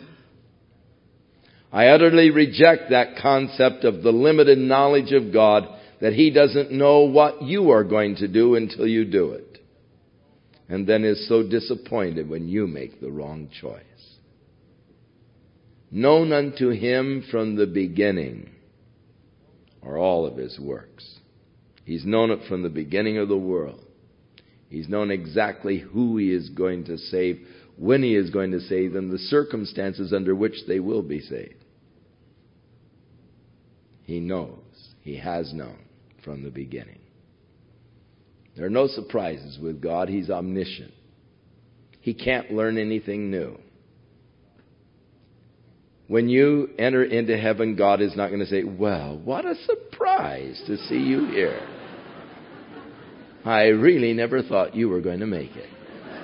[SPEAKER 1] I utterly reject that concept of the limited knowledge of God, that he doesn't know what you are going to do until you do it, and then is so disappointed when you make the wrong choice. Known unto him from the beginning are all of his works. He's known it from the beginning of the world. He's known exactly who he is going to save, when he is going to save them, the circumstances under which they will be saved. He knows. He has known from the beginning. There are no surprises with God. He's omniscient. He can't learn anything new. When you enter into heaven, God is not going to say, well, what a surprise to see you here. I really never thought you were going to make it.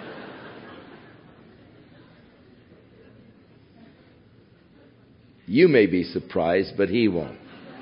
[SPEAKER 1] You may be surprised, but he won't.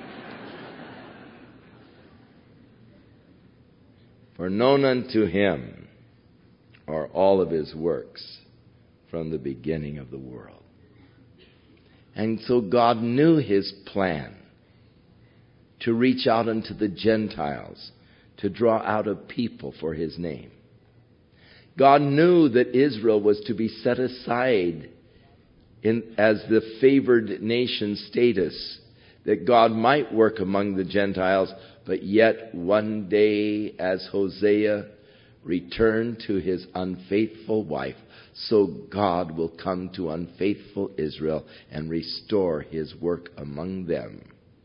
[SPEAKER 1] For known unto him are all of his works from the beginning of the world. And so God knew his plan to reach out unto the Gentiles, to draw out a people for his name. God knew that Israel was to be set aside in, as the favored nation status, that God might work among the Gentiles, but yet one day, as Hosea returned to his unfaithful wife, so God will come to unfaithful Israel and restore his work among them,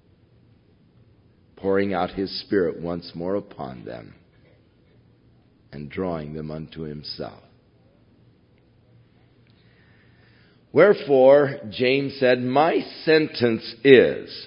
[SPEAKER 1] pouring out his Spirit once more upon them and drawing them unto himself. Wherefore, James said, my sentence is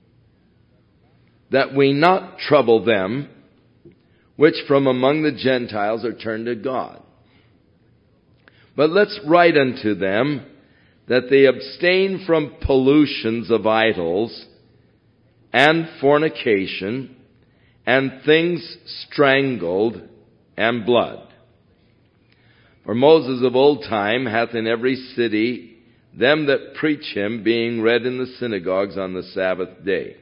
[SPEAKER 1] that we not trouble them which from among the Gentiles are turned to God. But let's write unto them that they abstain from pollutions of idols and fornication and things strangled and blood. For Moses of old time hath in every city them that preach him, being read in the synagogues on the Sabbath day.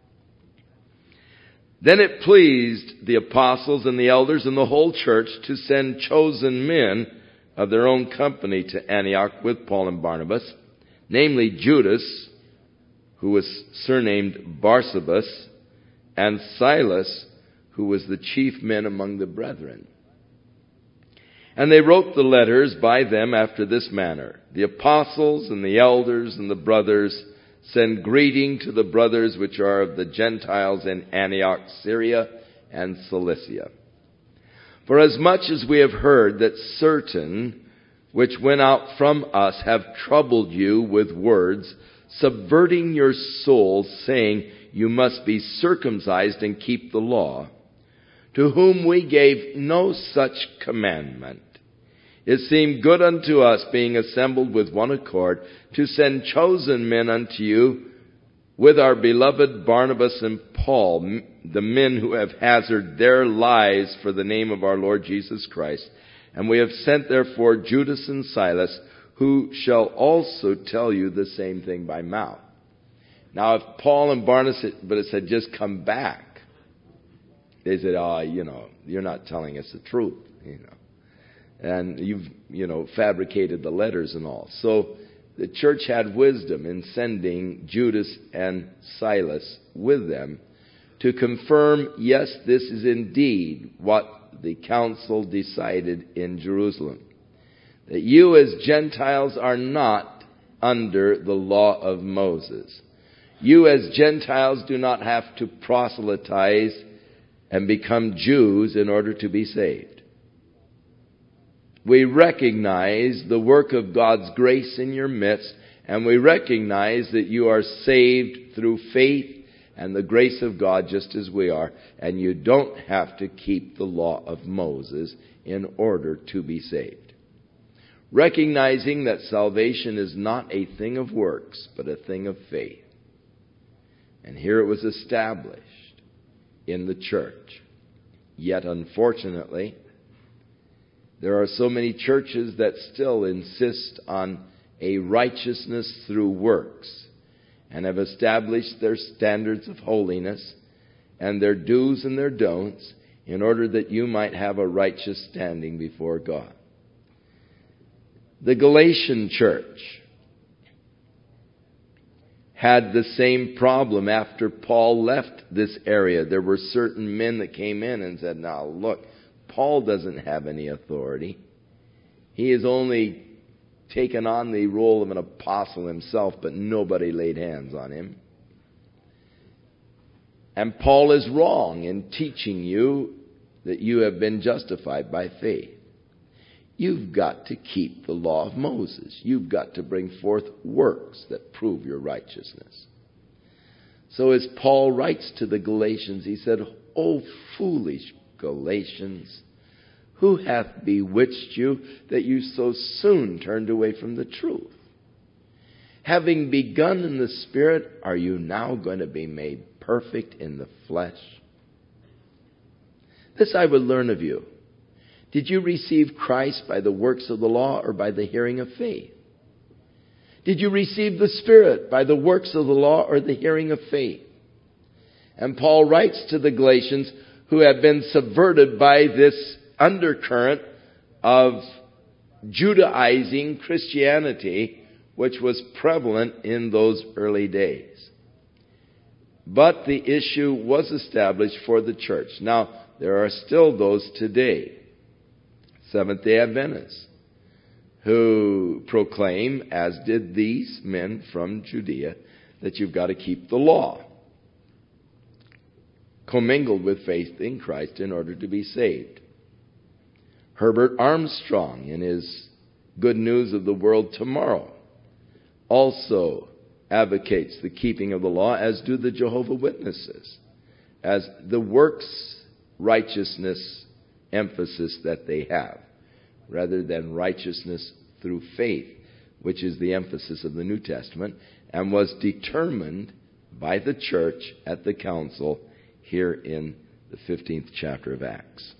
[SPEAKER 1] Then it pleased the apostles and the elders and the whole church to send chosen men of their own company to Antioch with Paul and Barnabas, namely Judas, who was surnamed Barsabas, and Silas, who was the chief men among the brethren. And they wrote the letters by them after this manner. The apostles and the elders and the brothers send greeting to the brothers which are of the Gentiles in Antioch, Syria, and Cilicia. For as much as we have heard that certain which went out from us have troubled you with words, subverting your souls, saying, you must be circumcised and keep the law, to whom we gave no such commandment. It seemed good unto us, being assembled with one accord, to send chosen men unto you, with our beloved Barnabas and Paul, the men who have hazarded their lives for the name of our Lord Jesus Christ. And we have sent therefore Judas and Silas, who shall also tell you the same thing by mouth. Now, if Paul and Barnabas had just come back, they said, oh, you know, you're not telling us the truth, you know. And you've, you know, fabricated the letters and all. So the church had wisdom in sending Judas and Silas with them to confirm, yes, this is indeed what the council decided in Jerusalem. That you as Gentiles are not under the law of Moses. You as Gentiles do not have to proselytize and become Jews in order to be saved. We recognize the work of God's grace in your midst, and we recognize that you are saved through faith and the grace of God just as we are, and you don't have to keep the law of Moses in order to be saved. Recognizing that salvation is not a thing of works, but a thing of faith. And here it was established in the church. Yet, unfortunately, there are so many churches that still insist on a righteousness through works and have established their standards of holiness and their do's and their don'ts in order that you might have a righteous standing before God. The Galatian church had the same problem after Paul left this area. There were certain men that came in and said, now look, Paul doesn't have any authority. He has only taken on the role of an apostle himself, but nobody laid hands on him. And Paul is wrong in teaching you that you have been justified by faith. You've got to keep the law of Moses. You've got to bring forth works that prove your righteousness. So as Paul writes to the Galatians, he said, O foolish Galatians, who hath bewitched you that you so soon turned away from the truth? Having begun in the Spirit, are you now going to be made perfect in the flesh? This I would learn of you. Did you receive Christ by the works of the law or by the hearing of faith? Did you receive the Spirit by the works of the law or the hearing of faith? And Paul writes to the Galatians who have been subverted by this undercurrent of Judaizing Christianity, which was prevalent in those early days. But the issue was established for the church. Now, there are still those today, Seventh-day Adventists, who proclaim, as did these men from Judea, that you've got to keep the law, commingled with faith in Christ in order to be saved. Herbert Armstrong, in his Good News of the World Tomorrow, also advocates the keeping of the law, as do the Jehovah's Witnesses, as the works righteousness emphasis that they have, rather than righteousness through faith, which is the emphasis of the New Testament, and was determined by the church at the council here in the fifteenth chapter of Acts.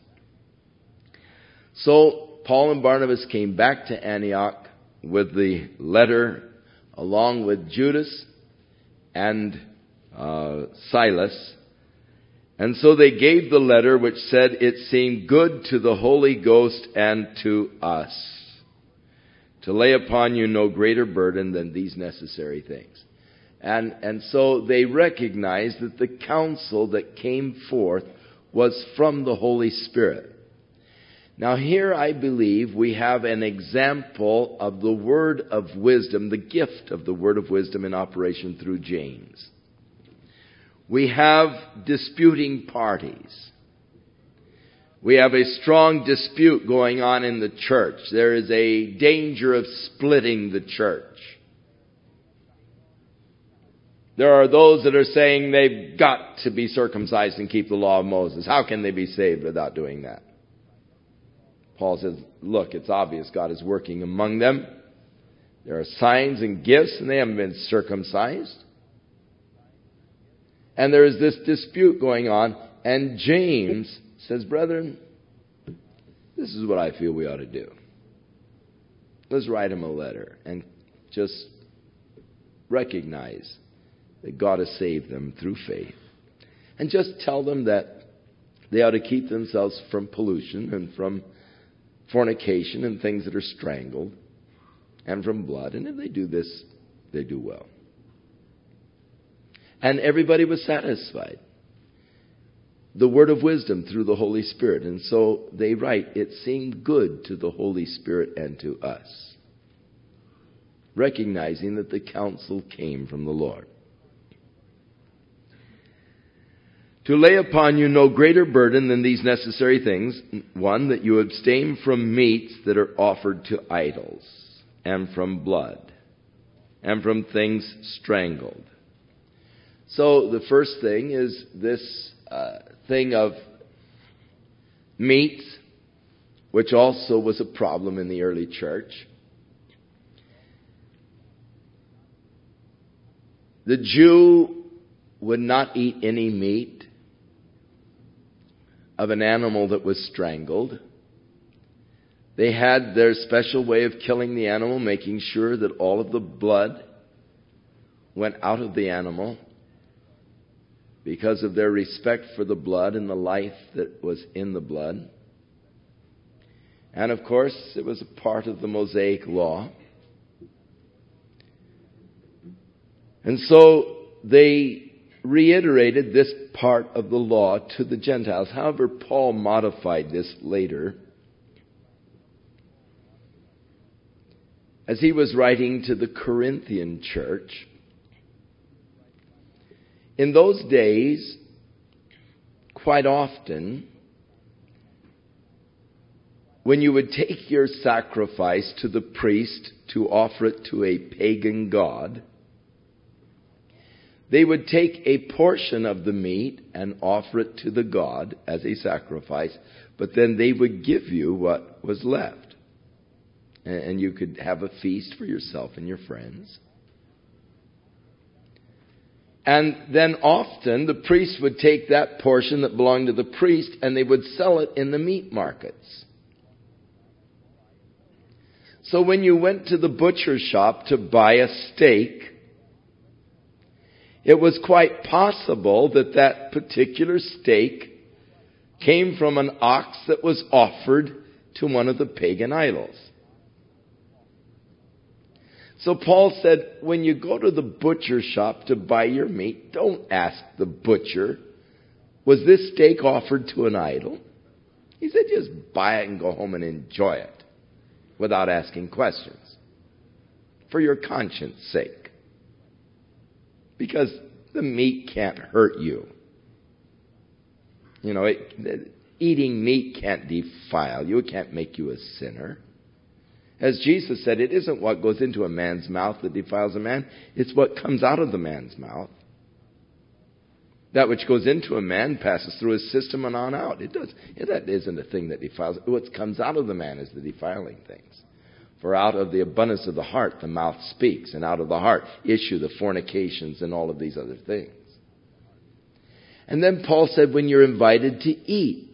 [SPEAKER 1] So Paul and Barnabas came back to Antioch with the letter along with Judas and uh, Silas. And so they gave the letter which said, it seemed good to the Holy Ghost and to us to lay upon you no greater burden than these necessary things. And, and so they recognized that the counsel that came forth was from the Holy Spirit. Now here I believe we have an example of the word of wisdom, the gift of the word of wisdom in operation through James. We have disputing parties. We have a strong dispute going on in the church. There is a danger of splitting the church. There are those that are saying they've got to be circumcised and keep the law of Moses. How can they be saved without doing that? Paul says, look, it's obvious God is working among them. There are signs and gifts, and they haven't been circumcised. And there is this dispute going on. And James says, brethren, this is what I feel we ought to do. Let's write him a letter and just recognize that God has saved them through faith. And just tell them that they ought to keep themselves from pollution and from fornication and things that are strangled and from blood. And if they do this, they do well. And everybody was satisfied. The word of wisdom through the Holy Spirit. And so they write, it seemed good to the Holy Spirit and to us, recognizing that the counsel came from the Lord. To lay upon you no greater burden than these necessary things. One, that you abstain from meats that are offered to idols, and from blood, and from things strangled. So the first thing is this uh, thing of meat, which also was a problem in the early church. The Jew would not eat any meat of an animal that was strangled. They had their special way of killing the animal, making sure that all of the blood went out of the animal because of their respect for the blood and the life that was in the blood. And of course, it was a part of the Mosaic law. And so they reiterated this part of the law to the Gentiles. However, Paul modified this later as he was writing to the Corinthian church. In those days, quite often, when you would take your sacrifice to the priest to offer it to a pagan god, they would take a portion of the meat and offer it to the god as a sacrifice, but then they would give you what was left. And you could have a feast for yourself and your friends. And then often the priest would take that portion that belonged to the priest and they would sell it in the meat markets. So when you went to the butcher shop to buy a steak, it was quite possible that that particular steak came from an ox that was offered to one of the pagan idols. So Paul said, when you go to the butcher shop to buy your meat, don't ask the butcher, was this steak offered to an idol? He said, just buy it and go home and enjoy it without asking questions, for your conscience sake. Because the meat can't hurt you. You know, it, eating meat can't defile you. It can't make you a sinner. As Jesus said, it isn't what goes into a man's mouth that defiles a man. It's what comes out of the man's mouth. That which goes into a man passes through his system and on out. It does. That isn't a thing that defiles. What comes out of the man is the defiling things. For out of the abundance of the heart, the mouth speaks. And out of the heart issue the fornications and all of these other things. And then Paul said, when you're invited to eat,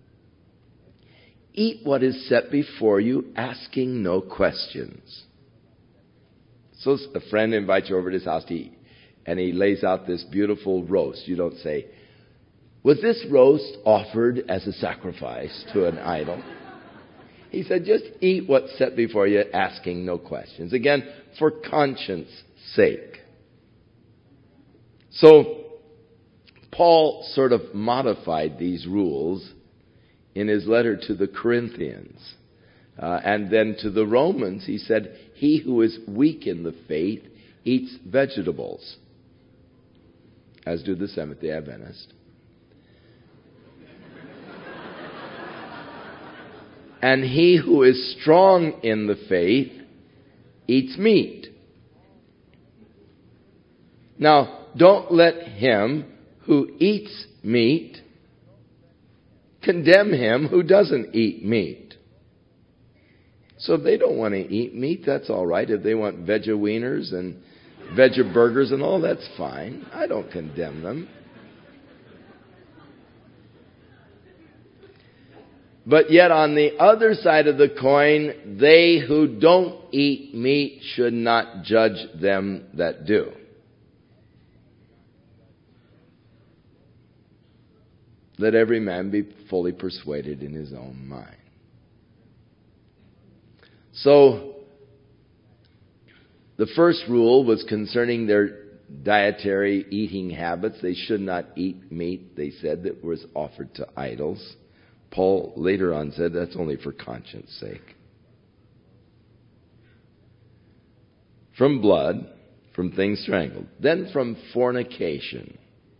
[SPEAKER 1] eat what is set before you, asking no questions. So a friend invites you over to his house to eat. And he lays out this beautiful roast. You don't say, was this roast offered as a sacrifice to an idol? He said, just eat what's set before you, asking no questions. Again, for conscience sake. So, Paul sort of modified these rules in his letter to the Corinthians. Uh, and then to the Romans, he said, he who is weak in the faith eats vegetables, as do the Seventh-day Adventists. And he who is strong in the faith eats meat. Now, don't let him who eats meat condemn him who doesn't eat meat. So if they don't want to eat meat, that's all right. If they want veggie wieners and veggie burgers and all, that's fine. I don't condemn them. But yet on the other side of the coin, they who don't eat meat should not judge them that do. Let every man be fully persuaded in his own mind. So, the first rule was concerning their dietary eating habits. They should not eat meat, they said, that was offered to idols. Paul later on said that's only for conscience sake. From blood, from things strangled. Then from fornication.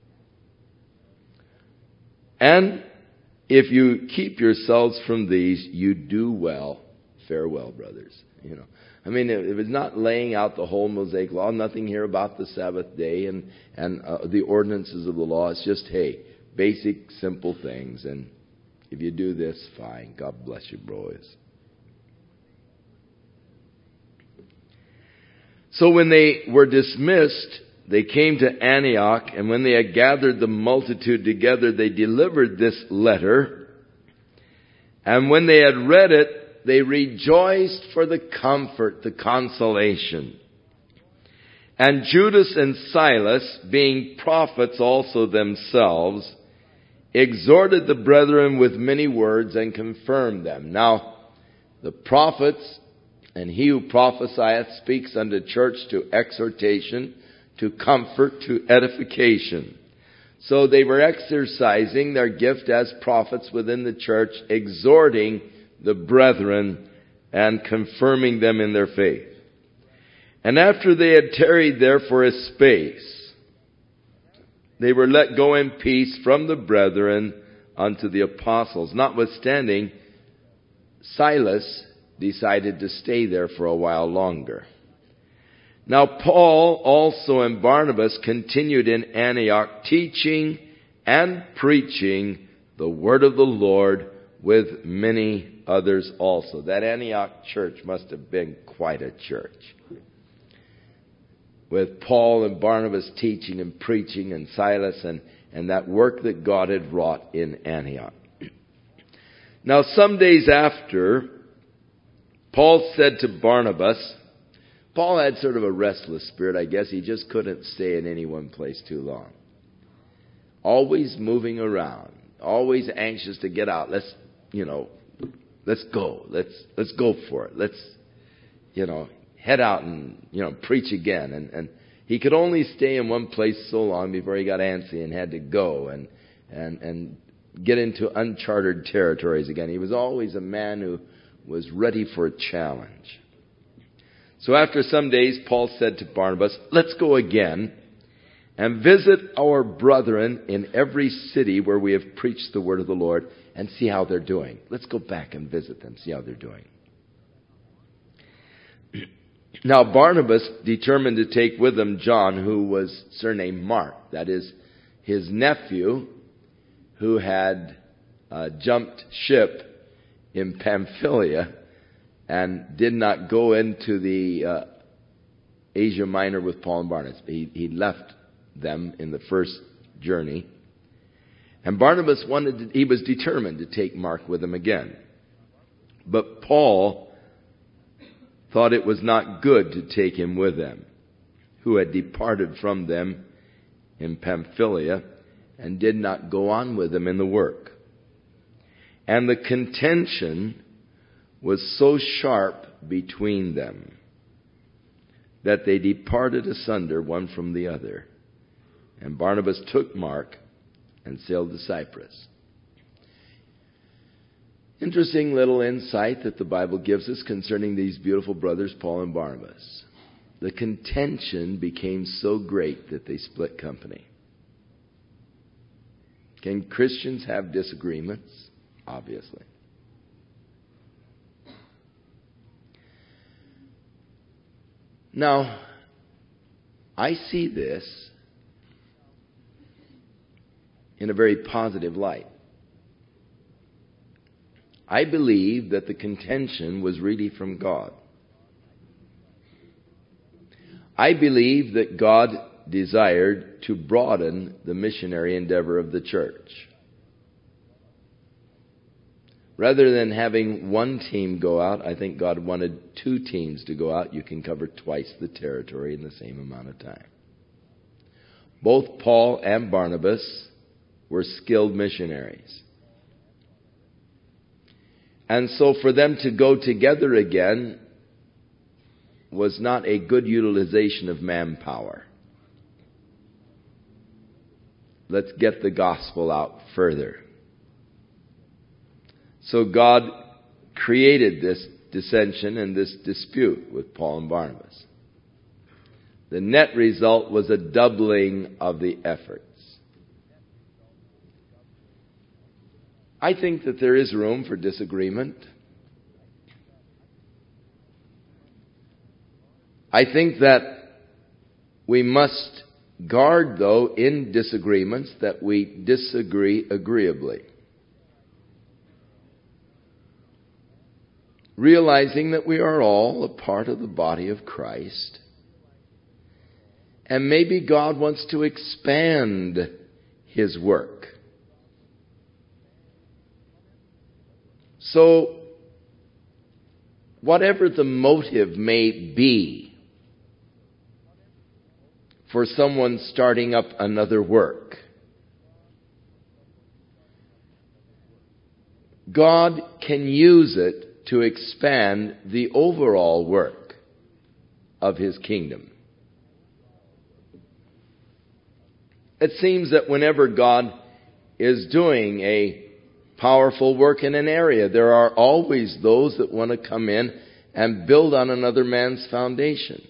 [SPEAKER 1] And if you keep yourselves from these, you do well. Farewell, brothers. You know, I mean, if it's not laying out the whole Mosaic law, nothing here about the Sabbath day and and uh, the ordinances of the law. It's just, hey, basic, simple things. And if you do this, fine. God bless you, boys. So when they were dismissed, they came to Antioch, and when they had gathered the multitude together, they delivered this letter. And when they had read it, they rejoiced for the comfort, the consolation. And Judas and Silas, being prophets also themselves, exhorted the brethren with many words and confirmed them. Now, the prophets, and he who prophesieth speaks unto church to exhortation, to comfort, to edification. So they were exercising their gift as prophets within the church, exhorting the brethren and confirming them in their faith. And after they had tarried there for a space, they were let go in peace from the brethren unto the apostles. Notwithstanding, Silas decided to stay there for a while longer. Now Paul also and Barnabas continued in Antioch, teaching and preaching the word of the Lord with many others also. That Antioch church must have been quite a church, with Paul and Barnabas teaching and preaching, and Silas, and, and that work that God had wrought in Antioch. Now some days after, Paul said to Barnabas, Paul had sort of a restless spirit, I guess. He just couldn't stay in any one place too long. Always moving around. Always anxious to get out. Let's, you know, let's go. Let's, let's go for it. Let's, you know, head out and, you know, preach again. And, and he could only stay in one place so long before he got antsy and had to go and, and, and get into uncharted territories again. He was always a man who was ready for a challenge. So after some days, Paul said to Barnabas, let's go again and visit our brethren in every city where we have preached the word of the Lord and see how they're doing. Let's go back and visit them, see how they're doing. Now Barnabas determined to take with him John, who was surnamed Mark. That is, his nephew, who had uh, jumped ship in Pamphylia and did not go into the uh, Asia Minor with Paul and Barnabas. He, he left them in the first journey. And Barnabas wanted to, he was determined to take Mark with him again. But Paul thought it was not good to take him with them, who had departed from them in Pamphylia and did not go on with them in the work. And the contention was so sharp between them that they departed asunder one from the other. And Barnabas took Mark and sailed to Cyprus. Interesting little insight that the Bible gives us concerning these beautiful brothers, Paul and Barnabas. The contention became so great that they split company. Can Christians have disagreements? Obviously. Now, I see this in a very positive light. I believe that the contention was really from God. I believe that God desired to broaden the missionary endeavor of the church. Rather than having one team go out, I think God wanted two teams to go out. You can cover twice the territory in the same amount of time. Both Paul and Barnabas were skilled missionaries. And so for them to go together again was not a good utilization of manpower. Let's get the gospel out further. So God created this dissension and this dispute with Paul and Barnabas. The net result was a doubling of the efforts. I think that there is room for disagreement. I think that we must guard, though, in disagreements, that we disagree agreeably. Realizing that we are all a part of the body of Christ. And maybe God wants to expand His work. So, whatever the motive may be for someone starting up another work, God can use it to expand the overall work of His kingdom. It seems that whenever God is doing a powerful work in an area, there are always those that want to come in and build on another man's foundation.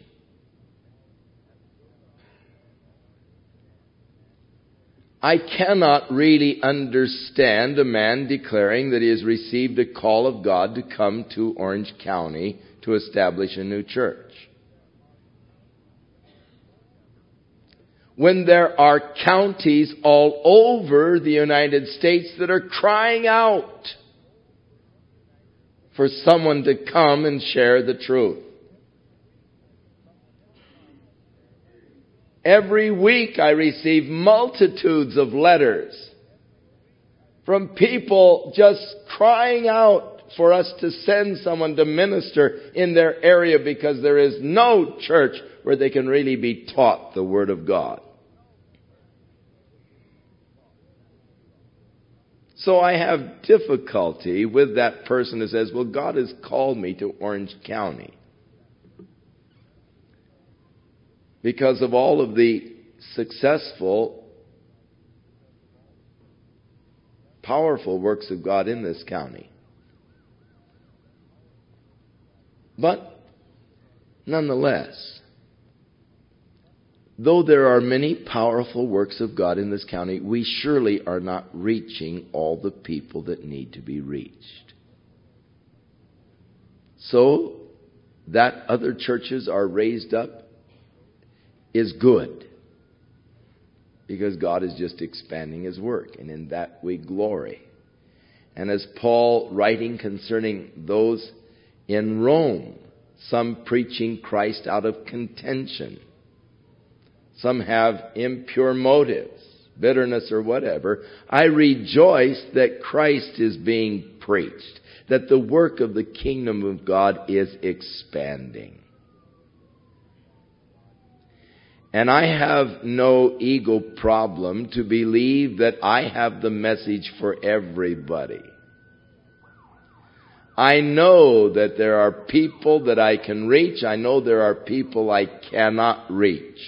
[SPEAKER 1] I cannot really understand a man declaring that he has received a call of God to come to Orange County to establish a new church, when there are counties all over the United States that are crying out for someone to come and share the truth. Every week I receive multitudes of letters from people just crying out for us to send someone to minister in their area because there is no church where they can really be taught the Word of God. So I have difficulty with that person who says, well, God has called me to Orange County because of all of the successful, powerful works of God in this county. But nonetheless, though there are many powerful works of God in this county, we surely are not reaching all the people that need to be reached. So, that other churches are raised up is good, because God is just expanding His work, and in that we glory. And as Paul, writing concerning those in Rome, some preaching Christ out of contention, some have impure motives, bitterness or whatever, I rejoice that Christ is being preached, that the work of the kingdom of God is expanding. And I have no ego problem to believe that I have the message for everybody. I know that there are people that I can reach. I know there are people I cannot reach.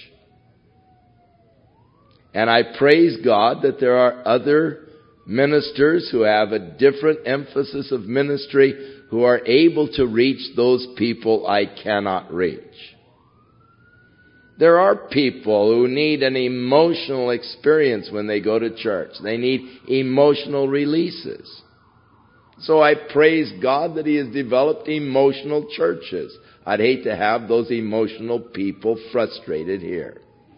[SPEAKER 1] And I praise God that there are other ministers who have a different emphasis of ministry who are able to reach those people I cannot reach. There are people who need an emotional experience when they go to church. They need emotional releases. So I praise God that He has developed emotional churches. I'd hate to have those emotional people frustrated here.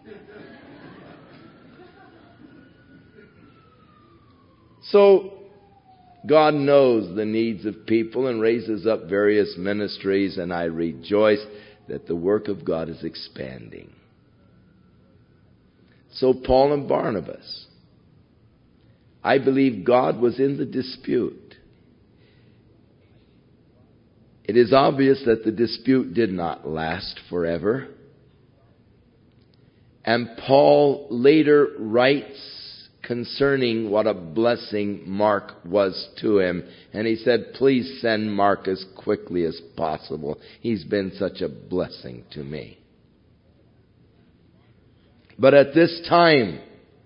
[SPEAKER 1] So God knows the needs of people and raises up various ministries, and I rejoice that the work of God is expanding. So Paul and Barnabas, I believe God was in the dispute. It is obvious that the dispute did not last forever. And Paul later writes concerning what a blessing Mark was to him. And he said, please send Mark as quickly as possible. He's been such a blessing to me. But at this time,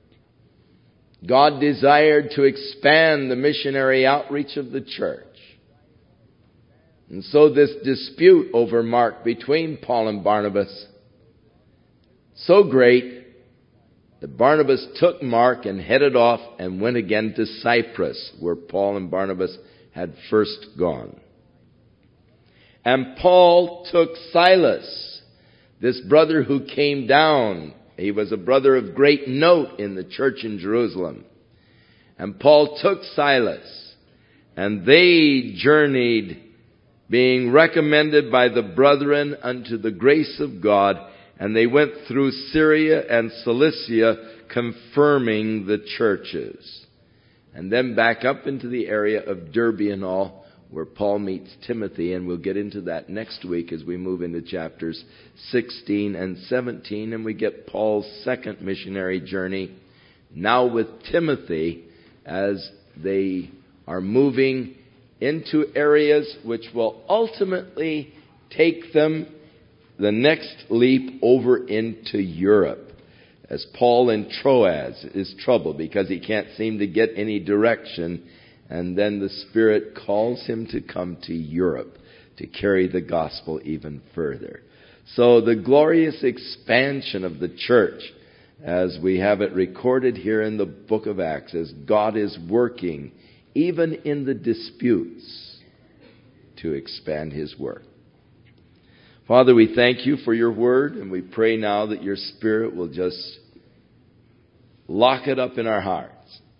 [SPEAKER 1] God desired to expand the missionary outreach of the church. And so this dispute over Mark between Paul and Barnabas, so great that Barnabas took Mark and headed off and went again to Cyprus, where Paul and Barnabas had first gone. And Paul took Silas, this brother who came down. He was a brother of great note in the church in Jerusalem. And Paul took Silas, and they journeyed, being recommended by the brethren unto the grace of God, and they went through Syria and Cilicia, confirming the churches. And then back up into the area of Derbe and all, where Paul meets Timothy, and we'll get into that next week as we move into chapters sixteen and seventeen, and we get Paul's second missionary journey, now with Timothy, as they are moving into areas which will ultimately take them the next leap over into Europe, as Paul in Troas is troubled because he can't seem to get any direction, and then the Spirit calls him to come to Europe to carry the gospel even further. So the glorious expansion of the church, as we have it recorded here in the book of Acts, as God is working even in the disputes to expand His work. Father, we thank You for Your word, and we pray now that Your Spirit will just lock it up in our hearts.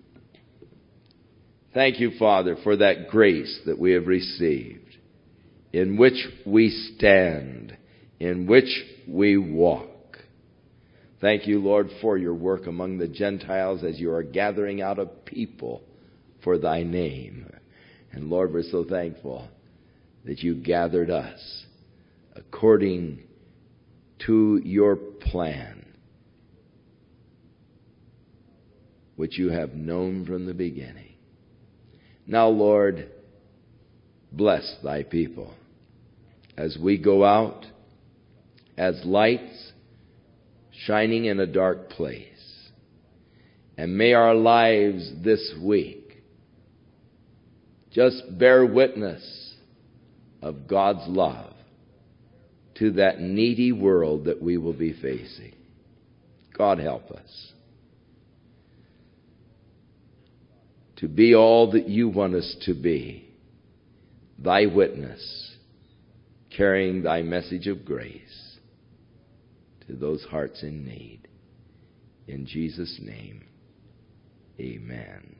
[SPEAKER 1] Thank You, Father, for that grace that we have received, in which we stand, in which we walk. Thank You, Lord, for Your work among the Gentiles as You are gathering out a people for Thy name. And Lord, we're so thankful that You gathered us according to Your plan, which You have known from the beginning. Now, Lord, bless Thy people as we go out as lights shining in a dark place. And may our lives this week just bear witness of God's love to that needy world that we will be facing. God, help us to be all that You want us to be, Thy witness, carrying Thy message of grace to those hearts in need. In Jesus' name, amen.